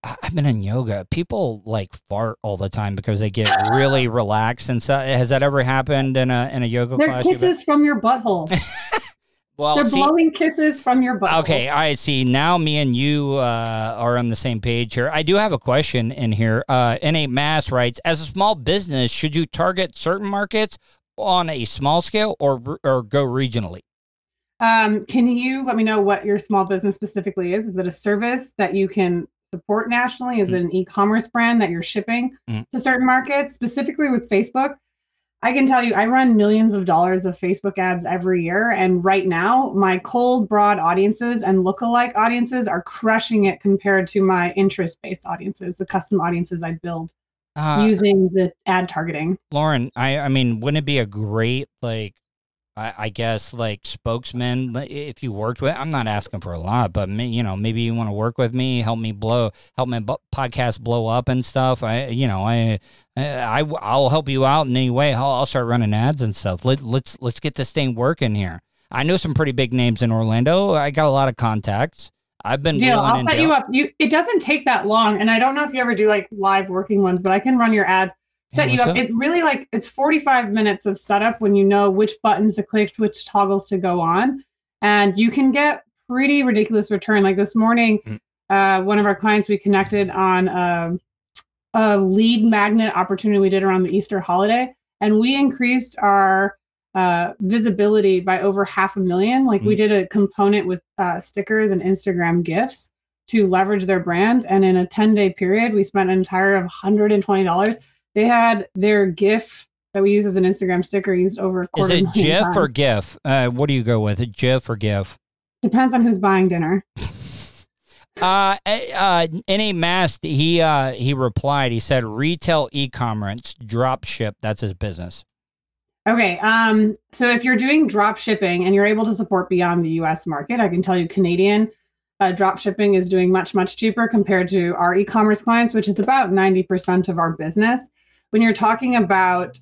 I've been in yoga. People like fart all the time because they get really relaxed and stuff. Has that ever happened in a yoga They're class? kisses from your butthole. Well, they're blowing kisses from your butthole. Okay, I see. Now me and you are on the same page here. I do have a question in here. N.A. Mass writes, as a small business, should you target certain markets on a small scale or go regionally? Can you let me know what your small business specifically is? Is it a service that you can support nationally? Is it an e-commerce brand that you're shipping to certain markets? Specifically with Facebook, I can tell you I run millions of dollars of Facebook ads every year. And right now, my cold, broad audiences and lookalike audiences are crushing it compared to my interest-based audiences, the custom audiences I build using the ad targeting. Lauren, I mean, wouldn't it be a great, like, I guess, like, spokesman if you worked with, I'm not asking for a lot, but maybe you want to work with me, help my podcast blow up and stuff. I'll help you out in any way. I'll start running ads and stuff. Let's get this thing working here. I know some pretty big names in Orlando. I got a lot of contacts. I've been I'll set you up. It doesn't take that long, and I don't know if you ever do like live working ones, but I can run your ads. Set you up. It really it's 45 minutes of setup when you know which buttons to click, which toggles to go on, and you can get pretty ridiculous return. Like this morning, one of our clients, we connected on a lead magnet opportunity we did around the Easter holiday, and we increased our visibility by over 500,000. Like we did a component with stickers and Instagram gifts to leverage their brand, and in a 10-day period, we spent an entire of $120. They had their GIF that we use as an Instagram sticker used over $250,000. Is it GIF or GIF? What do you go with? GIF or GIF? Depends on who's buying dinner. N.A. Mast, he replied. He said, retail e-commerce, drop ship. That's his business. Okay. So if you're doing drop shipping and you're able to support beyond the U.S. market, I can tell you Canadian drop shipping is doing much, much cheaper compared to our e-commerce clients, which is about 90% of our business. When you're talking about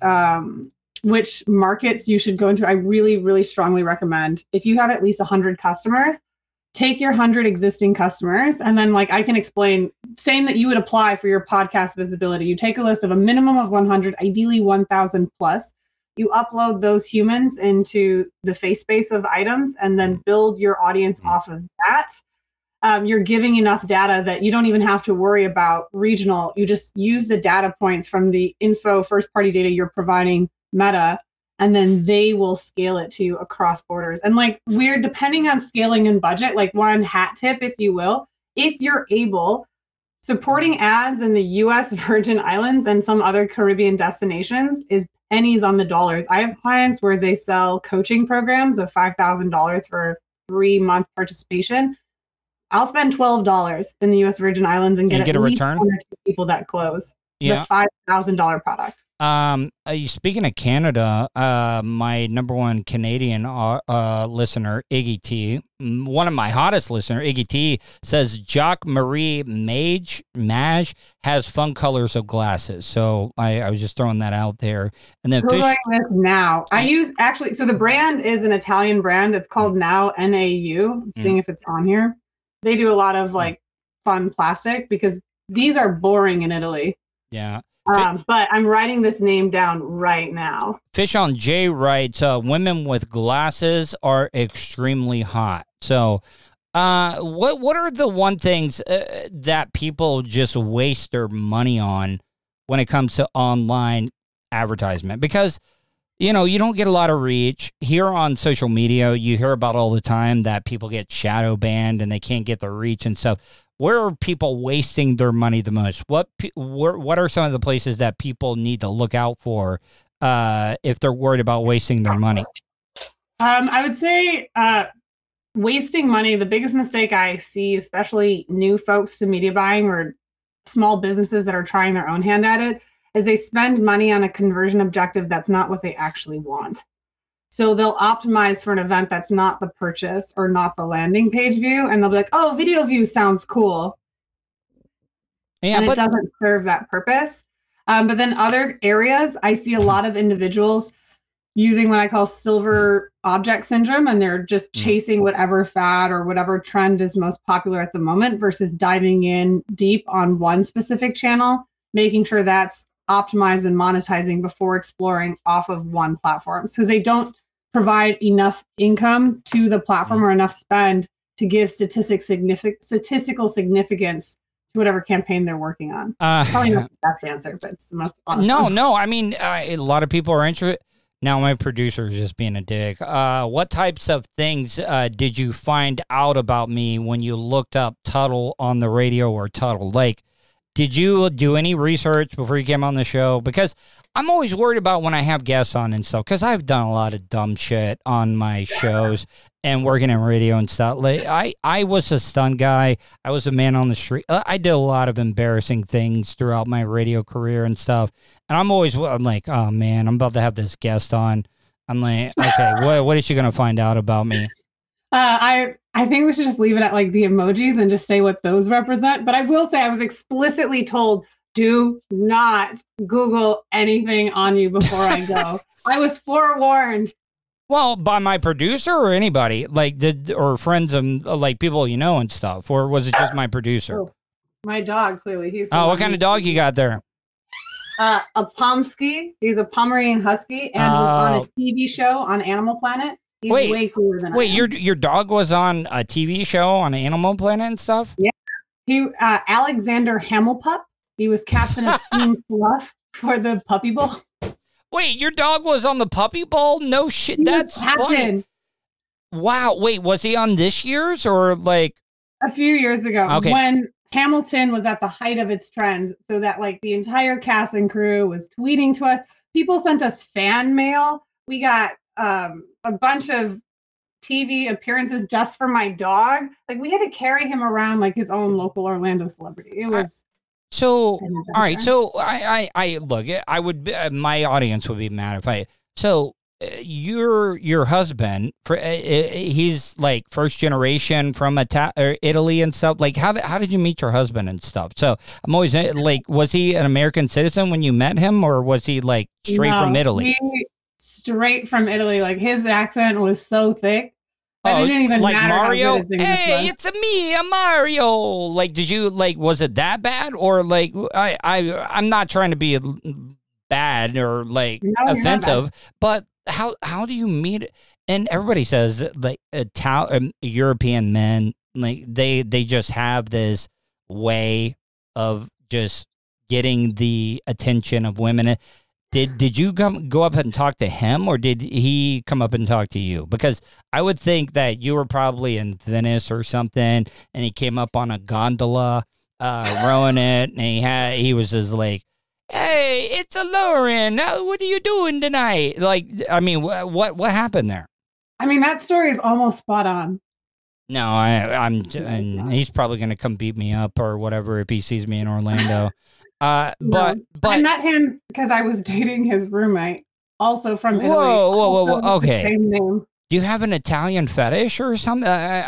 which markets you should go into, I really, really strongly recommend if you have at least 100 customers, take your 100 existing customers. And then I can explain, same that you would apply for your podcast visibility. You take a list of a minimum of 100, ideally 1,000 plus. You upload those humans into the face space of items and then build your audience off of that. You're giving enough data that you don't even have to worry about regional. You just use the data points from the info first-party data you're providing Meta, and then they will scale it to you across borders. And we're depending on scaling and budget, one hat tip, if you will, if you're able, supporting ads in the U.S. Virgin Islands and some other Caribbean destinations is pennies on the dollars. I have clients where they sell coaching programs of $5,000 for 3-month participation. I'll spend $12 in the U.S. Virgin Islands and get a return. 1 or 2 people that close the $5,000 product. Speaking of Canada, my number one Canadian listener, Iggy T, one of my hottest listeners, Iggy T, says Jacques Marie Mage has fun colors of glasses. So I was just throwing that out there. And then this now. I use so the brand is an Italian brand. It's called Now NAU. I'm seeing if it's on here. They do a lot of fun plastic because these are boring in Italy. Yeah. But I'm writing this name down right now. Fish on J writes, women with glasses are extremely hot. So what are the one things that people just waste their money on when it comes to online advertisement? Because you don't get a lot of reach. Here on social media, you hear about all the time that people get shadow banned and they can't get the reach and stuff. Where are people wasting their money the most? What are some of the places that people need to look out for if they're worried about wasting their money? I would say wasting money, the biggest mistake I see, especially new folks to media buying or small businesses that are trying their own hand at it, is they spend money on a conversion objective that's not what they actually want. So they'll optimize for an event that's not the purchase or not the landing page view, and they'll be like, oh, video view sounds cool. Yeah, and it doesn't serve that purpose. But then other areas, I see a lot of individuals using what I call silver object syndrome, and they're just chasing whatever fad or whatever trend is most popular at the moment versus diving in deep on one specific channel, making sure that's optimized and monetizing before exploring off of one platform. Because they don't provide enough income to the platform or enough spend to give statistical significance to whatever campaign they're working on. Probably not the best answer, but it's the most honest one. No. I mean, a lot of people are interested. Now my producer is just being a dick. What types of things did you find out about me when you looked up Tuttle on the radio or Tuttle? Like, did you do any research before you came on the show? Because I'm always worried about when I have guests on and stuff, because I've done a lot of dumb shit on my shows and working in radio and stuff. Like, I was a stunt guy. I was a man on the street. I did a lot of embarrassing things throughout my radio career and stuff. And I'm like, oh, man, I'm about to have this guest on. I'm like, okay, what is she going to find out about me? I think we should just leave it at like the emojis and just say what those represent. But I will say I was explicitly told, do not Google anything on you before I go. I was forewarned. Well, by my producer or anybody, like, or friends and like people you know and stuff, or was it just my producer? Oh, my dog, clearly. He's what kind of dog you got there? A Pomsky. He's a Pomeranian Husky, and was on a TV show on Animal Planet. He's way cooler than I am. Your dog was on a TV show on Animal Planet and stuff? Yeah. He Alexander Hamilpup. He was captain of Team Fluff for the Puppy Bowl. Wait, your dog was on the Puppy Bowl? No shit. That's funny. Wow. Wait, was he on this year's or like a few years ago? Okay. When Hamilton was at the height of its trend, so that like the entire cast and crew was tweeting to us. People sent us fan mail. We got a bunch of TV appearances just for my dog. Like, we had to carry him around like his own local Orlando celebrity. It was all right. So I look, I would, my audience would be mad if I, your husband, he's like first generation from Italy and stuff. Like, how did you meet your husband and stuff? So I'm always like, was he an American citizen when you met him, or was he like straight from Italy? Straight from Italy. Like, his accent was so thick. It didn't even like matter Mario. How good his English was. It's me, a Mario. Like, did you like? Was it that bad, or like? I'm not trying to be bad or like offensive, but how do you meet it? And everybody says like European men, like they just have this way of just getting the attention of women. Did you go up and talk to him, or did he come up and talk to you? Because I would think that you were probably in Venice or something, and he came up on a gondola, rowing it, and he was just like, "Hey, it's a Lauren. What are you doing tonight?" Like, I mean, what happened there? I mean, that story is almost spot on. No, and he's probably gonna come beat me up or whatever if he sees me in Orlando. But I met him because I was dating his roommate, also from Italy. Whoa. Okay. Same name. Do you have an Italian fetish or something?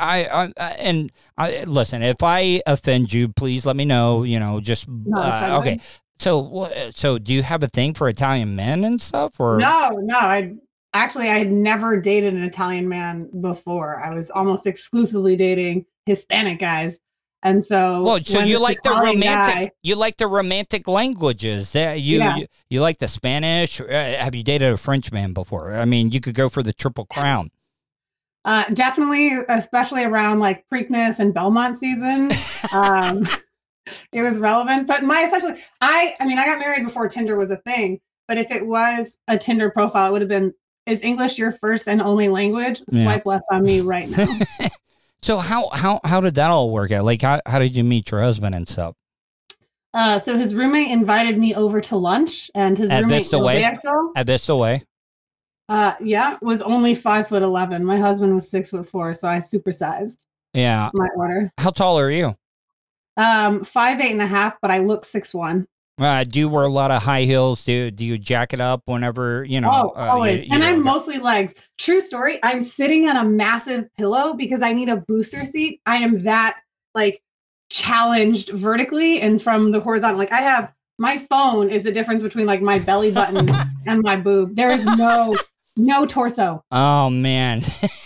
Listen, if I offend you, please let me know. You know, just okay. So do you have a thing for Italian men and stuff? Or no. I had never dated an Italian man before. I was almost exclusively dating Hispanic guys. And so, you like the romantic. You like the romantic languages. You like the Spanish. Have you dated a French man before? I mean, you could go for the Triple Crown. Definitely, especially around like Preakness and Belmont season. It was relevant. But I got married before Tinder was a thing. But if it was a Tinder profile, it would have been, "Is English your first and only language?" Swipe left on me right now. So how did that all work out? Like, how did you meet your husband and stuff? So his roommate invited me over to lunch, and his roommate At Vista Way. Was only 5'11". My husband was 6'4", so I supersized. Yeah. My order. How tall are you? 5'8.5", but I look 6'1". Do you wear a lot of high heels? Do you jack it up whenever, you know? Always. And I'm mostly legs. True story. I'm sitting on a massive pillow because I need a booster seat. I am that like challenged vertically and from the horizontal. Like, I have, my phone is the difference between like my belly button and my boob. There is no No torso. Oh man.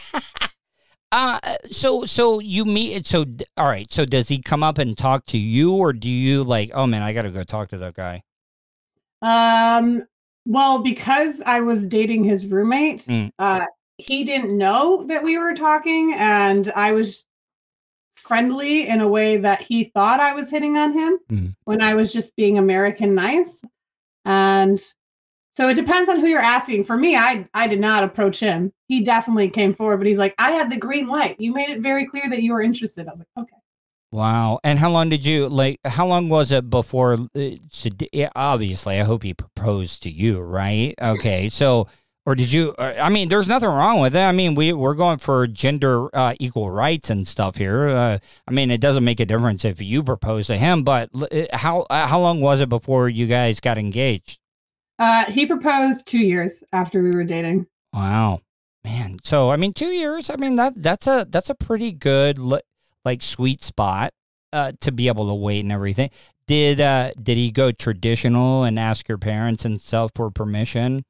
So you meet. So all right. So does he come up and talk to you, or do you like? Oh man, I got to go talk to that guy. Well, because I was dating his roommate, he didn't know that we were talking, and I was friendly in a way that he thought I was hitting on him when I was just being American nice. And so it depends on who you're asking. For me, I did not approach him. He definitely came forward, but he's like, I had the green light. You made it very clear that you were interested. I was like, okay. Wow. And how long did you how long was it before obviously I hope he proposed to you, right? Okay. So, or did you, I mean, there's nothing wrong with it. I mean, we're going for gender equal rights and stuff here. I mean, it doesn't make a difference if you propose to him, but how long was it before you guys got engaged? He proposed 2 years after we were dating. Wow, man. So, I mean, 2 years, I mean, that's a pretty good, like, sweet spot to be able to wait and everything. Did he go traditional and ask your parents and stuff for permission?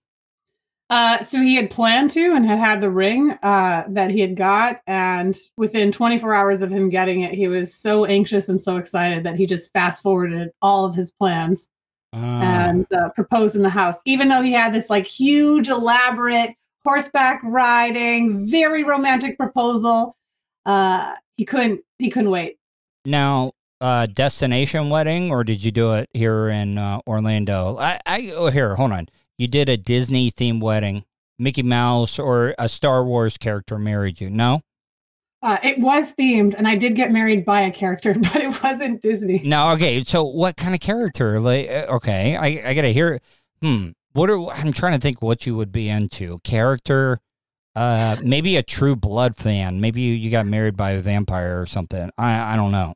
So he had planned to and had the ring that he had got. And within 24 hours of him getting it, he was so anxious and so excited that he just fast forwarded all of his plans and proposed in the house, even though he had this like huge, elaborate horseback riding, very romantic proposal. He couldn't wait. Now, destination wedding, or did you do it here in Orlando? Here, hold on. You did a Disney themed wedding, Mickey Mouse or a Star Wars character married you. No? It was themed, and I did get married by a character, but it wasn't Disney. No, okay. So what kind of character? Like, okay, I gotta hear. I'm trying to think what you would be into. Character, maybe a True Blood fan. Maybe you got married by a vampire or something. I don't know.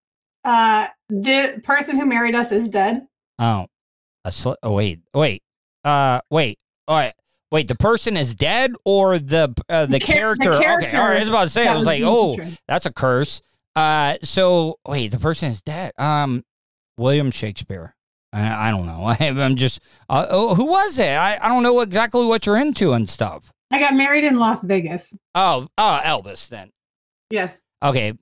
The person who married us is dead. Oh, wait. All right. Wait, the person is dead, or the character? The character. Okay, all right. I was about to say. I was like, oh, that's a curse. So wait, the person is dead. William Shakespeare. I don't know. I'm just. Who was it? I don't know exactly what you're into and stuff. I got married in Las Vegas. Oh, Elvis then. Yes. Okay,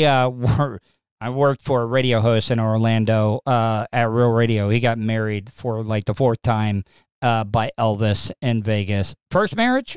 I worked for a radio host in Orlando at Real Radio. He got married for like the fourth time by Elvis in Vegas. First marriage?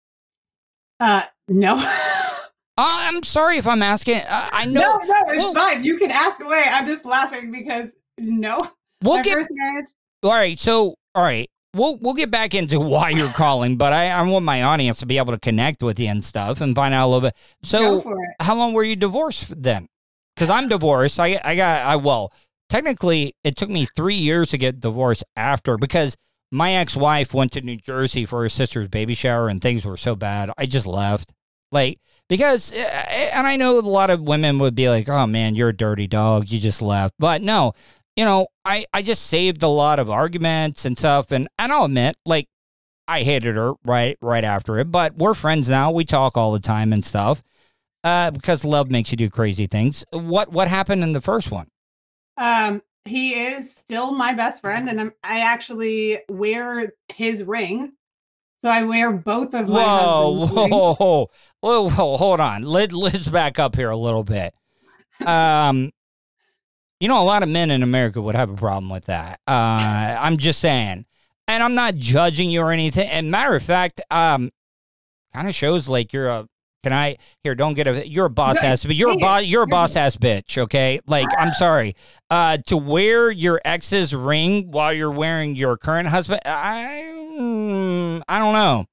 No. I'm sorry if I'm asking. I know. No, it's fine. You can ask away. I'm just laughing because no. First marriage. All right. We'll get back into why you're calling, but I want my audience to be able to connect with you and stuff and find out a little bit. So, how long were you divorced then? Because I'm divorced. Technically, it took me 3 years to get divorced after, because my ex-wife went to New Jersey for her sister's baby shower and things were so bad. I just left. Because I know a lot of women would be like, oh man, you're a dirty dog. You just left. But no, I just saved a lot of arguments and stuff. And I'll admit, I hated her right after it, but we're friends now. We talk all the time and stuff. Because love makes you do crazy things. What happened in the first one? He is still my best friend, and I actually wear his ring. So I wear both of my husband's rings. Whoa, hold on. Let's back up here a little bit. A lot of men in America would have a problem with that. I'm just saying, and I'm not judging you or anything. And matter of fact, kind of shows like you're a. You're a boss ass, but you're a boss ass bitch, okay? I'm sorry. To wear your ex's ring while you're wearing your current husband, I don't know.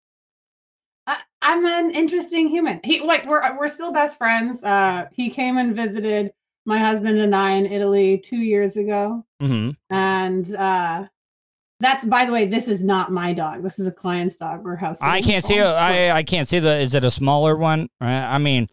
I'm an interesting human. We're still best friends. He came and visited my husband and I in Italy 2 years ago. Mm-hmm. And that's, by the way, this is not my dog. This is a client's dog. We're house. I can't see. I can't see is it a smaller one? I mean,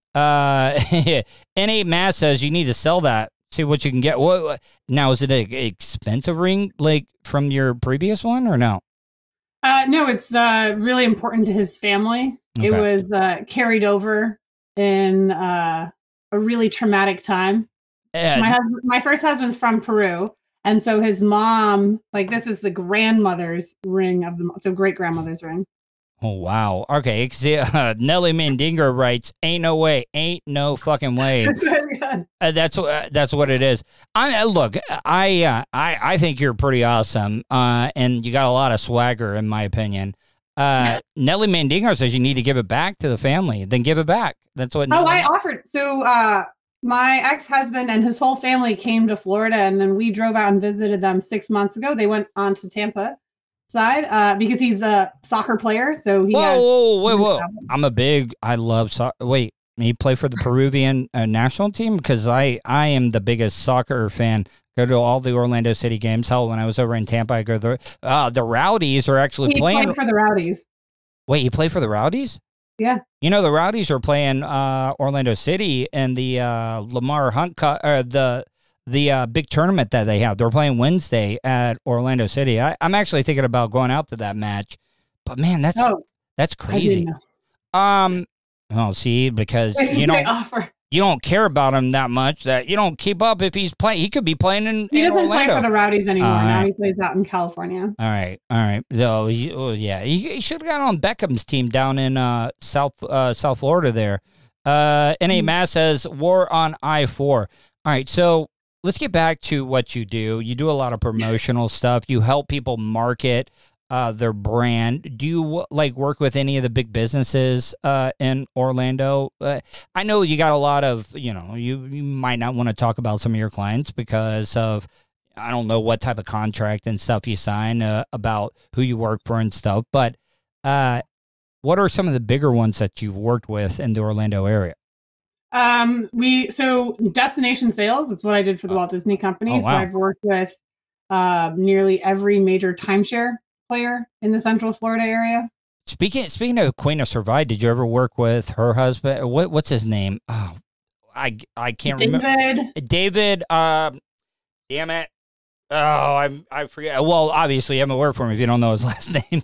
N8 Mass says you need to sell that. See what you can get. What now? Is it an expensive ring from your previous one or no? No, it's really important to his family. Okay. It was carried over in a really traumatic time. My first husband's from Peru. And so his mom, like, this is the grandmother's ring of the, so great grandmother's ring. Oh, wow. Okay. Nelly Mandinger writes, ain't no way. Ain't no fucking way. That's what it is. I think you're pretty awesome. And you got a lot of swagger, in my opinion. Nelly Mandinger says you need to give it back to the family. Then give it back. That's what. I offered. So my ex-husband and his whole family came to Florida, and then we drove out and visited them 6 months ago. They went on to Tampa side because he's a soccer player. So he whoa. I love soccer. Wait, he play for the Peruvian national team? Because I am the biggest soccer fan. Go to all the Orlando City games. Hell, when I was over in Tampa, I go there. The Rowdies are actually playing. He played for the Rowdies. Wait, he played for the Rowdies? Yeah. You know, the Rowdies are playing Orlando City in the Lamar Hunt the big tournament that they have. They're playing Wednesday at Orlando City. I'm actually thinking about going out to that match. But man, that's crazy. See, because you don't care about him that much that you don't keep up if he's playing. He could be playing in He doesn't Orlando. play for the Rowdies anymore. Now he plays out in California. All right. So, he should have got on Beckham's team down in South Florida there. N.A. Mass says, war on I-4. All right, so let's get back to what you do. You do a lot of promotional stuff. You help people market their brand. Do you work with any of the big businesses in Orlando? I know you got a lot of, you might not want to talk about some of your clients because of, I don't know what type of contract and stuff you sign about who you work for and stuff, but what are some of the bigger ones that you've worked with in the Orlando area? So destination sales, it's what I did for the Walt Disney Company. Oh, wow. So I've worked with nearly every major timeshare player in the Central Florida area. Speaking of Queen of Survive, did you ever work with her husband? What's his name? Oh, I can't remember. David. Damn it. Oh, I forget. Well, obviously, you haven't worked for him if you don't know his last name.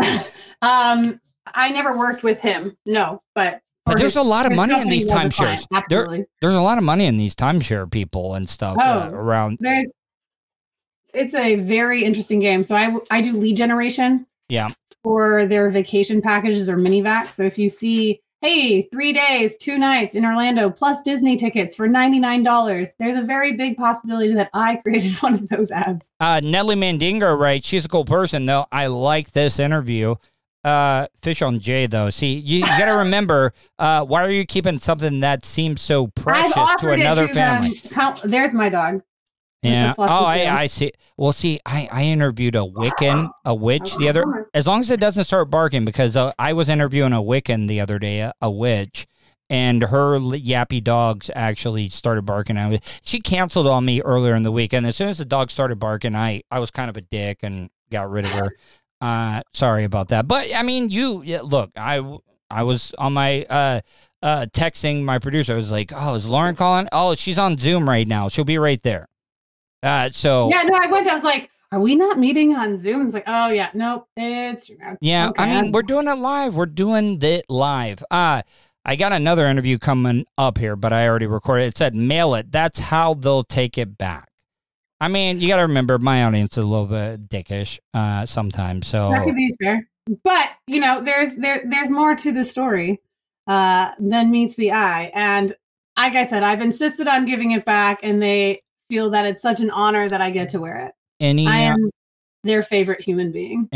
I never worked with him. No, but there's a lot of money in these timeshares. Absolutely. There's a lot of money in these timeshare people and stuff around. It's a very interesting game. So I do lead generation. Yeah. For their vacation packages or mini vacs. So if you see, hey, 3 days, 2 nights in Orlando plus Disney tickets for $99, there's a very big possibility that I created one of those ads. Nelly Mandinger, right? She's a cool person, though. I like this interview. Fish on Jay, though. See, you got to remember, why are you keeping something that seems so precious to another family? There's my dog. Yeah. I see. Well, see, I interviewed a Wiccan, a witch the other, as long as it doesn't start barking, because I was interviewing a Wiccan the other day, a witch, and her yappy dogs actually started barking. She canceled on me earlier in the week, and as soon as the dog started barking, I was kind of a dick and got rid of her. Sorry about that. But I mean, look, I was on my texting my producer. I was like, oh, is Lauren calling? Oh, she's on Zoom right now. She'll be right there. I was like, are we not meeting on Zoom? It's like, oh yeah, nope, it's yeah. Okay. I mean, we're doing it live. We're doing it live. I got another interview coming up here, but I already recorded. It said mail it. That's how they'll take it back. I mean, you got to remember, my audience is a little bit dickish sometimes. So that could be fair, but there's more to the story than meets the eye. And like I said, I've insisted on giving it back, and they feel that it's such an honor that I get to wear it. I am their favorite human being.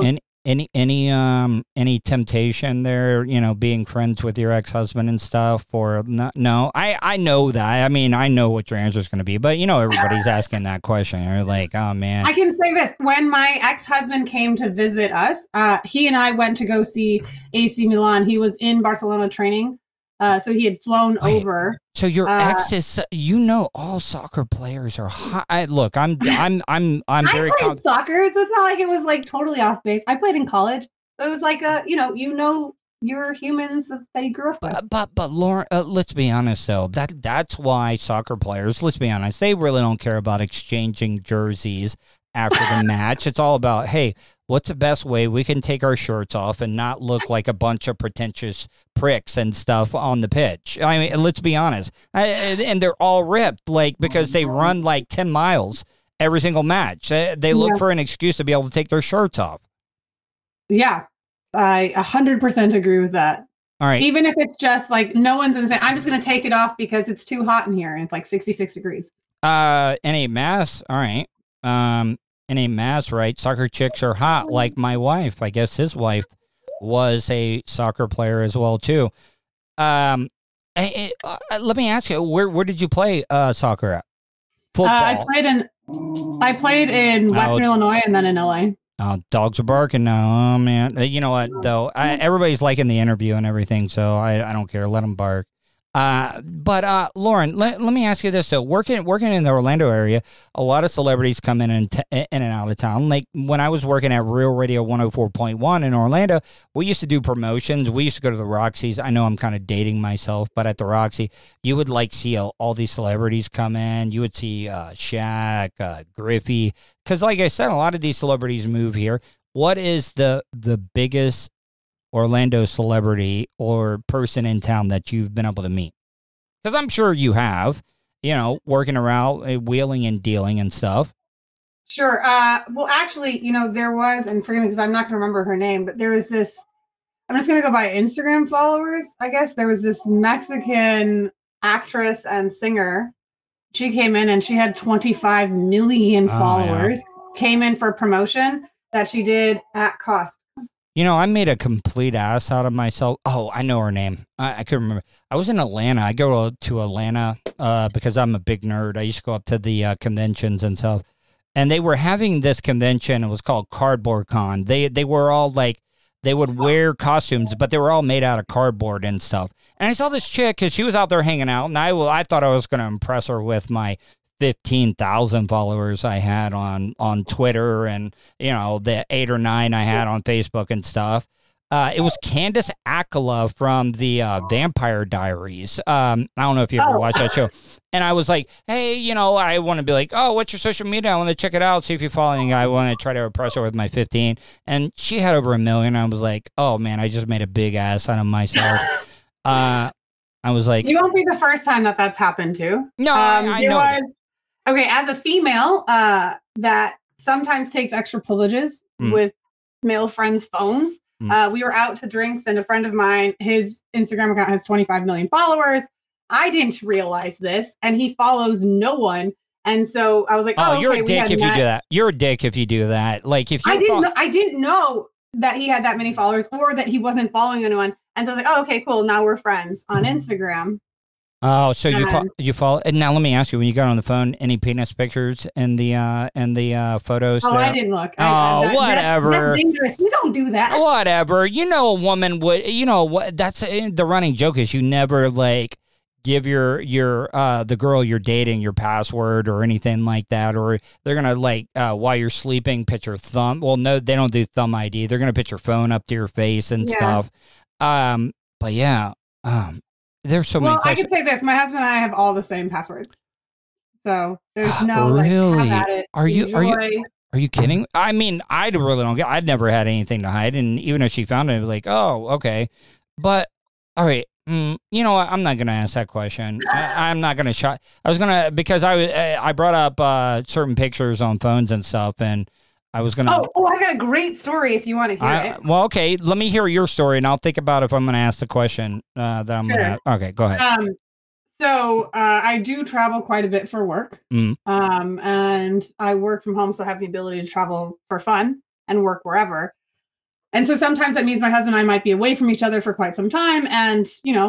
Any temptation there, being friends with your ex-husband and stuff, or not? No, I know that. I mean, I know what your answer is going to be, but everybody's asking that question. You're like, oh man. I can say this: when my ex-husband came to visit us, he and I went to go see AC Milan. He was in Barcelona training, so he had flown over. So your ex is, all soccer players are hot. Look, I'm very. I played soccer, so it's not like it was like totally off base. I played in college, so it was like your humans that you grew up with. But Lauren, let's be honest though. That's why soccer players. Let's be honest. They really don't care about exchanging jerseys after the match. It's all about, hey, what's the best way we can take our shirts off and not look like a bunch of pretentious pricks and stuff on the pitch? I mean, let's be honest. And they're all ripped, because they run like 10 miles every single match. They look for an excuse to be able to take their shirts off. Yeah, I 100% agree with that. All right. Even if it's just like no one's going to say, I'm just going to take it off because it's too hot in here and it's like 66 degrees. NA Mass. All right. NA Mass, right? Soccer chicks are hot, like my wife. I guess his wife was a soccer player as well, too. Let me ask you, where did you play soccer at? Football. I played in Western Illinois and then in LA. Oh, dogs are barking now. Oh, man. You know what, though? Everybody's liking the interview and everything, so I don't care. Let them bark. But Lauren, let me ask you this, though. Working in the Orlando area, a lot of celebrities come in and out of town. Like when I was working at Real Radio 104.1 in Orlando, we used to do promotions. We used to go to the Roxy's. I know I'm kind of dating myself, but at the Roxy, you would like see all these celebrities come in. You would see Shaq, Griffey. Because like I said, a lot of these celebrities move here. What is the biggest Orlando celebrity or person in town that you've been able to meet? Because I'm sure you have, working around, wheeling and dealing and stuff. Sure. Well, actually, there was, and forgive me because I'm not going to remember her name, but there was this, I'm just going to go by Instagram followers, I guess. There was this Mexican actress and singer. She came in and she had 25 million followers, came in for a promotion that she did at cost. I made a complete ass out of myself. Oh, I know her name. I couldn't remember. I was in Atlanta. I go to Atlanta because I'm a big nerd. I used to go up to the conventions and stuff. And they were having this convention. It was called Cardboard Con. They were all like, they would wear costumes, but they were all made out of cardboard and stuff. And I saw this chick because she was out there hanging out. And I thought I was going to impress her with my 15,000 followers I had on Twitter and, the 8 or 9 I had on Facebook and stuff. It was Candace Accola from the Vampire Diaries. I don't know if you ever watched that show. And I was like, hey, I want to be like, oh, what's your social media? I want to check it out, see if you're following. I want to try to impress her with my 15. And she had over 1 million. I was like, oh, man, I just made a big ass out of myself. I was like, you won't be the first time that's happened to. No, I know. Okay, as a female, that sometimes takes extra privileges with male friends' phones. We were out to drinks, and a friend of mine, his Instagram account has 25 million followers. I didn't realize this, and he follows no one. And so I was like, "Oh, you're a dick if you do that. You're a dick if you do that. Like if you, I didn't know that he had that many followers, or that he wasn't following anyone. And so I was like, "Oh, okay, cool. Now we're friends on Instagram." Oh, so you follow? And now let me ask you: when you got on the phone, any penis pictures in the photos? Oh, I didn't look. Whatever. That's dangerous. We don't do that. Whatever. A woman would. What? That's the running joke is you never give your the girl you're dating your password or anything like that, or they're gonna while you're sleeping pitch your thumb. Well, no, they don't do thumb ID. They're gonna pitch your phone up to your face and stuff. But yeah. There's so many questions. I could say this. My husband and I have all the same passwords. So there's no really? Have at it. Are you kidding? I mean, I really don't get. I'd never had anything to hide, and even if she found it, I'd be like, oh, okay. But all right, you know what? I'm not gonna ask that question. I'm not gonna shot. I was gonna because I brought up certain pictures on phones and stuff, and I was gonna. Oh, I got a great story if you want to hear it. Well, okay. Let me hear your story, and I'll think about if I'm going to ask the question that I'm going to. Okay, go ahead. So I do travel quite a bit for work, and I work from home, so I have the ability to travel for fun and work wherever. And so sometimes that means my husband and I might be away from each other for quite some time, and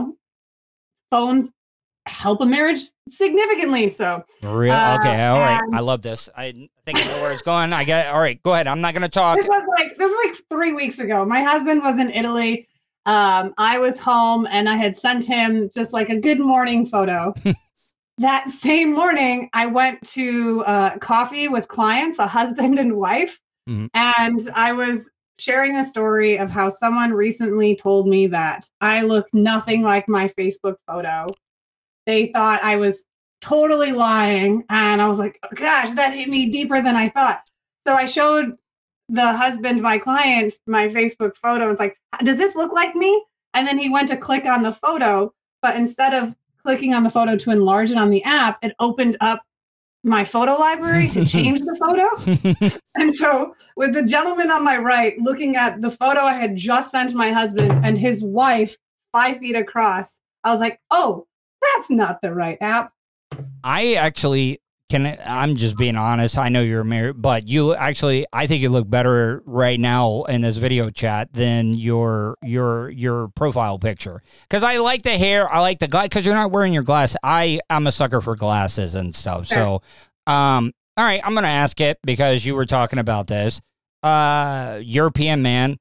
phones help a marriage significantly. So real okay, all right. I love this. I think I know where it's going. I get all right. Go ahead. I'm not going to talk. This was like 3 weeks ago. My husband was in Italy. I was home, and I had sent him just like a good morning photo. That same morning, I went to coffee with clients, a husband and wife, and I was sharing a story of how someone recently told me that I look nothing like my Facebook photo. They thought I was totally lying. And I was like, oh, gosh, that hit me deeper than I thought. So I showed the husband, my client, my Facebook photo. It's like, does this look like me? And then he went to click on the photo. But instead of clicking on the photo to enlarge it on the app, it opened up my photo library to change the photo. And so with the gentleman on my right looking at the photo I had just sent my husband and his wife 5 feet across, I was like, oh, that's not the right app. I actually I'm just being honest. I know you're married, but you actually, I think you look better right now in this video chat than your profile picture. Because I like the hair, I like the glass. Because you're not wearing your glasses. I'm a sucker for glasses and stuff. Sure. So, all right, I'm gonna ask it because you were talking about this. European man,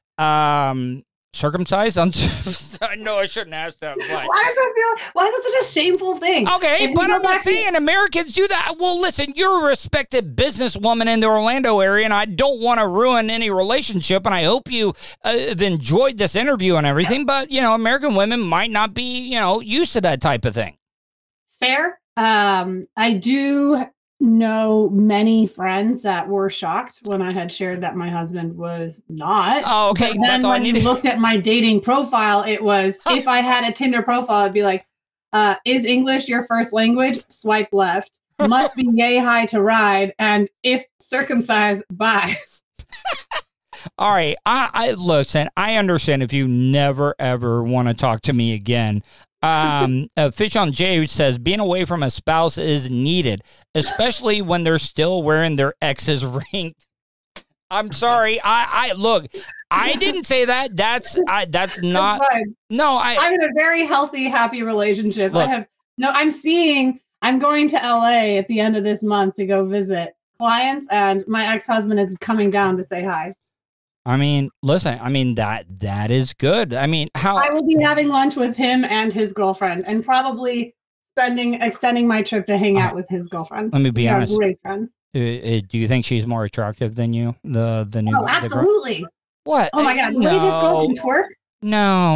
circumcised? I know I shouldn't ask that. But. Why is that such a shameful thing? Okay, but I'm not saying Americans do that. Well, listen, you're a respected businesswoman in the Orlando area, and I don't want to ruin any relationship, and I hope you have enjoyed this interview and everything, but, American women might not be, used to that type of thing. Fair. I do know many friends that were shocked when I had shared that my husband was not. Oh, okay. But then when you looked at my dating profile, it was, if I had a Tinder profile, it'd be like, is English your first language? Swipe left. Must be yay high to ride. And if circumcised, bye. All right. I listen, I understand if you never, ever want to talk to me again. Fish on J says being away from a spouse is needed, especially when they're still wearing their ex's ring. I'm sorry. I look, I didn't say that. That's not. No, I'm in a very healthy, happy relationship. Look, I'm going to LA at the end of this month to go visit clients, and my ex-husband is coming down to say hi. I mean, listen, that is good. I mean, I will be having lunch with him and his girlfriend and probably extending my trip to hang out with his girlfriend. Let me be honest. Great friends. Do you think she's more attractive than you? The new. Oh, absolutely. What? Oh my God. The way this girl can twerk. No.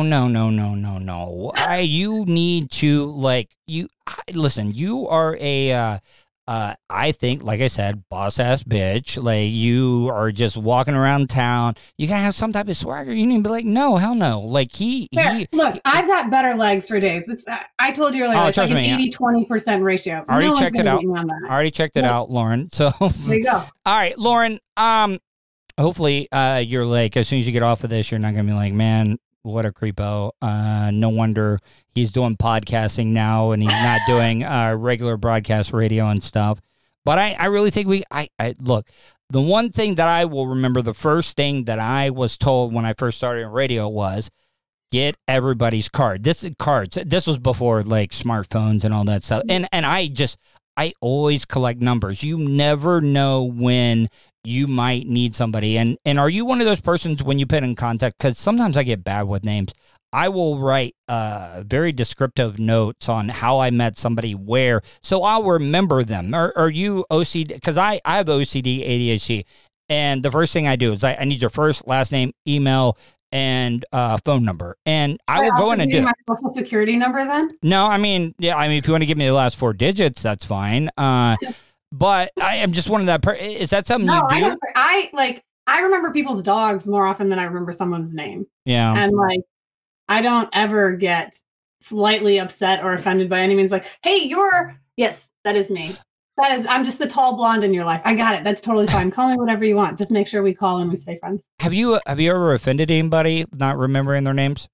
You need to listen, you are a, I think, like I said, boss ass bitch. Like, you are just walking around town. You gotta have some type of swagger. You need to be like, no, hell no. Like look, I've got better legs for days. It's I told you earlier, it's like an 80-20% ratio. I already checked it out, Lauren. So there you go. All right, Lauren. Hopefully, you're like, as soon as you get off of this, you're not gonna be like, man, what a creepo. No wonder he's doing podcasting now and he's not doing regular broadcast radio and stuff. But I really think look, the one thing that I will remember, the first thing that I was told when I first started in radio was get everybody's card. This was before like smartphones and all that stuff. And I always collect numbers. You never know when you might need somebody. And are you one of those persons when you put in contact? Because sometimes I get bad with names. I will write very descriptive notes on how I met somebody where, so I'll remember them. Are you OCD? Because I have OCD, ADHD. And the first thing I do is I need your first, last name, email, and phone number. And I will go in and do my social security number then? No, if you want to give me the last 4 digits, that's fine. But I am just one of that. Is that something you do? I remember people's dogs more often than I remember someone's name. Yeah. And I don't ever get slightly upset or offended by any means. Like, hey, yes, that is me. I'm just the tall blonde in your life. I got it. That's totally fine. Call me whatever you want. Just make sure we call and we stay friends. Have you ever offended anybody not remembering their names?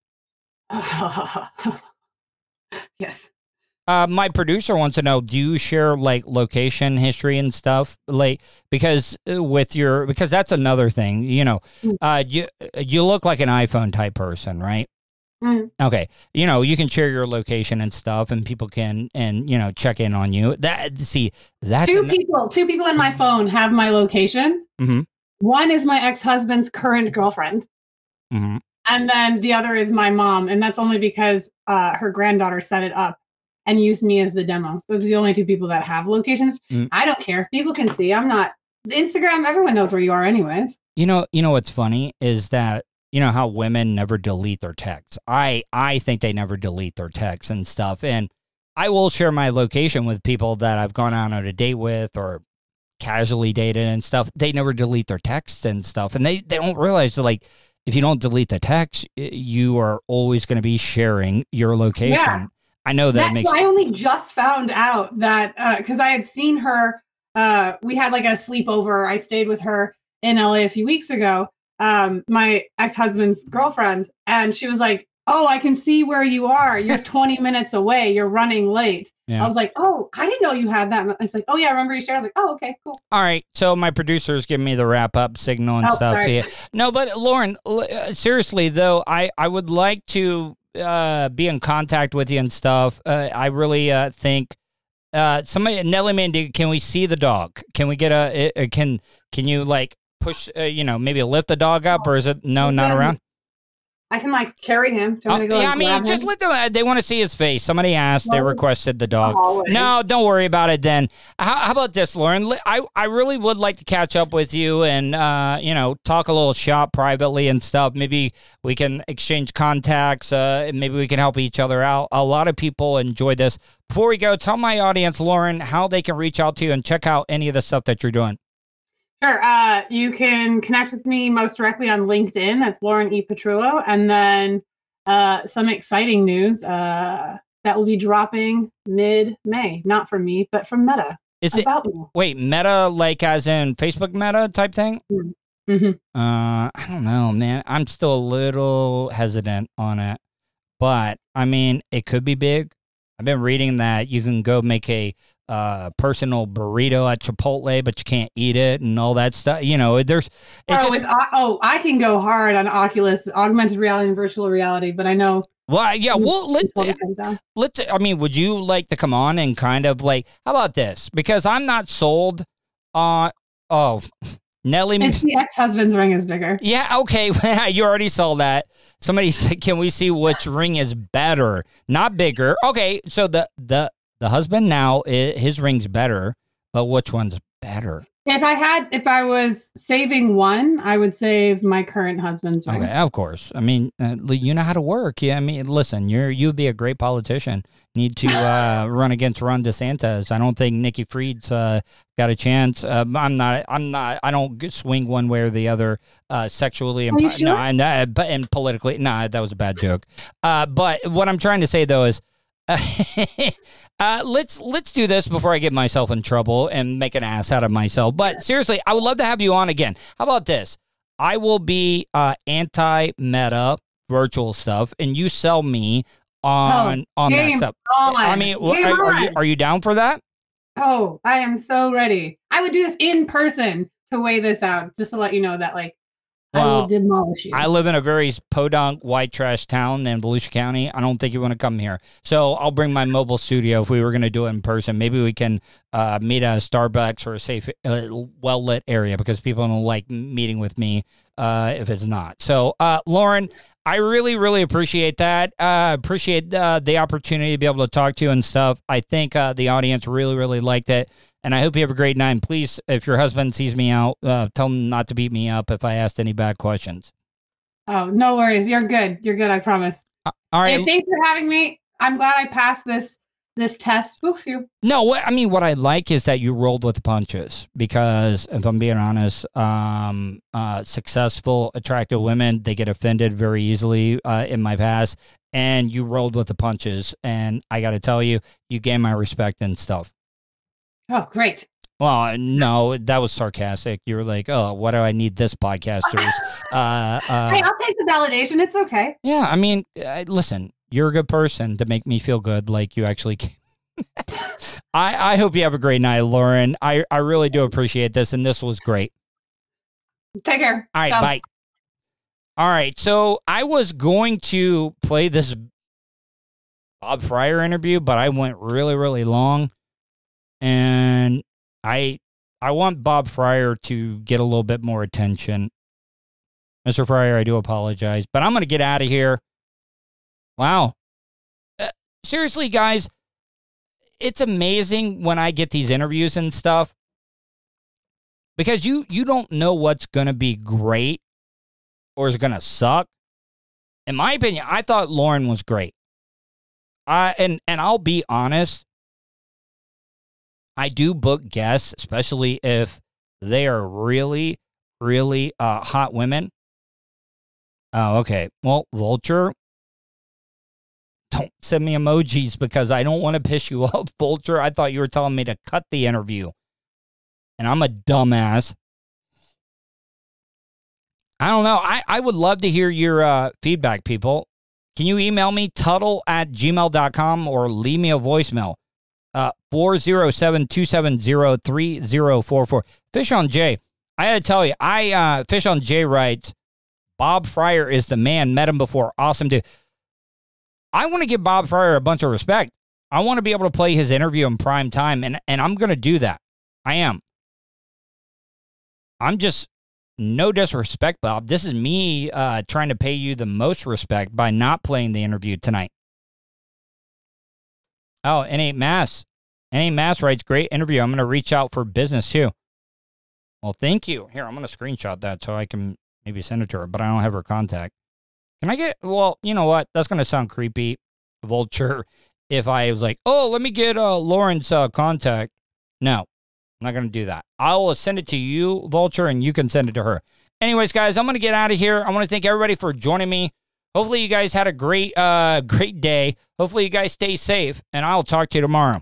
Yes. My producer wants to know, do you share location history and stuff? Because that's another thing, you look like an iPhone type person, right? Mm. Okay. You can share your location and stuff and people can, check in on you. That's two people in my phone have my location. Mm-hmm. One is my ex-husband's current girlfriend. Mm-hmm. And then the other is my mom. And that's only because her granddaughter set it up and used me as the demo. Those are the only 2 people that have locations. Mm. I don't care. People can see. I'm not. Instagram, everyone knows where you are anyways. You know what's funny is that, how women never delete their texts. I think they never delete their texts and stuff. And I will share my location with people that I've gone out on a date with or casually dated and stuff. They never delete their texts and stuff. And they don't realize that, if you don't delete the text, you are always going to be sharing your location. Yeah. I know that makes. I only just found out that because I had seen her. We had like a sleepover. I stayed with her in LA a few weeks ago. My ex-husband's girlfriend, and she was like, "Oh, I can see where you are. You're 20 minutes away. You're running late." Yeah. I was like, "Oh, I didn't know you had that." It's like, "Oh yeah, I remember you shared." I was like, "Oh, okay, cool." All right, so my producer's giving me the wrap up signal and stuff. Sorry. Yeah. No, but Lauren, seriously though, I would like to be in contact with you and stuff. I really think somebody, Nelly Mandiga, can we see the dog? Can we get can you like push maybe lift the dog up, or is it not around? I can like carry him. Do you want me to go, I mean, just let them. They want to see his face. Somebody asked. They requested the dog. No, don't worry about it. Then, how about this, Lauren? I really would like to catch up with you and talk a little shop privately and stuff. Maybe we can exchange contacts. And maybe we can help each other out. A lot of people enjoy this. Before we go, tell my audience, Lauren, how they can reach out to you and check out any of the stuff that you're doing. Sure. You can connect with me most directly on LinkedIn. That's Lauren E. Petrullo. And then some exciting news that will be dropping mid-May. Not from me, but from Meta. Wait, Meta, like as in Facebook Meta type thing? Mm-hmm. I don't know, man. I'm still a little hesitant on it. But, I mean, it could be big. I've been reading that you can go make a personal burrito at Chipotle, but you can't eat it and all that stuff. I can go hard on Oculus, augmented reality and virtual reality, but I know. Well, yeah, let's. I mean, would you like to come on and kind of like, how about this? Because I'm not sold on. Nelly. It's the ex-husband's ring is bigger. Yeah, okay. You already saw that. Somebody said, "Can we see which ring is better, not bigger?" Okay, so the husband now, his ring's better, but which one's better? If I was saving one, I would save my current husband's ring. Okay, of course. I mean, you know how to work. Yeah, I mean, listen, you'd be a great politician. Need to run against Ron DeSantis. I don't think Nikki Fried's got a chance. I don't swing one way or the other sexually and and politically. No, that was a bad joke. But what I'm trying to say though is. Let's do this before I get myself in trouble and make an ass out of myself. But seriously, I would love to have you on again. How about this? I will be anti-Meta virtual stuff, and you sell me on that stuff. I mean, are you down for that? Oh, I am so ready. I would do this in person to weigh this out, just to let you know that I will demolish you. I live in a very podunk white trash town in Volusia County. I don't think you want to come here. So I'll bring my mobile studio if we were going to do it in person. Maybe we can meet at a Starbucks or a safe, well-lit area because people don't like meeting with me if it's not. So, Lauren, I really, really appreciate that. Appreciate the opportunity to be able to talk to you and stuff. I think the audience really, really liked it. And I hope you have a great night. And please, if your husband sees me out, tell him not to beat me up if I asked any bad questions. Oh, no worries. You're good. You're good. I promise. All right. Hey, thanks for having me. I'm glad I passed this test. Oof, you. No, what I like is that you rolled with the punches because if I'm being honest, successful, attractive women, they get offended very easily in my past. And you rolled with the punches. And I got to tell you, you gained my respect and stuff. Oh, great. Well, no, that was sarcastic. You were like, oh, what do I need this podcasters? Hey, I'll take the validation. It's okay. Yeah, I mean, listen, you're a good person to make me feel good like you actually can. I hope you have a great night, Lauren. I really do appreciate this, and this was great. Take care. All right, bye. All right, so I was going to play this Bob Fryer interview, but I went really, really long. And I want Bob Fryer to get a little bit more attention. Mr. Fryer, I do apologize, but I'm going to get out of here. Wow. Seriously, guys, it's amazing when I get these interviews and stuff because you don't know what's going to be great or is going to suck. In my opinion, I thought Lauren was great. And I'll be honest. I do book guests, especially if they are really, really hot women. Oh, okay. Well, Vulture, don't send me emojis because I don't want to piss you off, Vulture. I thought you were telling me to cut the interview. And I'm a dumbass. I don't know. I would love to hear your feedback, people. Can you email me, tuttle@gmail.com, or leave me a voicemail? 407-270-3044. Fish on Jay. I got to tell you, Fish on Jay writes, Bob Fryer is the man. Met him before. Awesome dude. I want to give Bob Fryer a bunch of respect. I want to be able to play his interview in prime time, and I'm going to do that. I am. I'm just, no disrespect, Bob. This is me trying to pay you the most respect by not playing the interview tonight. Oh, N8 Mass. N8 Mass writes, great interview. I'm going to reach out for business, too. Well, thank you. Here, I'm going to screenshot that so I can maybe send it to her, but I don't have her contact. Can I get, well, you know what? That's going to sound creepy, Vulture, if I was like, oh, let me get Lauren's contact. No, I'm not going to do that. I'll send it to you, Vulture, and you can send it to her. Anyways, guys, I'm going to get out of here. I want to thank everybody for joining me. Hopefully you guys had a great day. Hopefully you guys stay safe, and I'll talk to you tomorrow.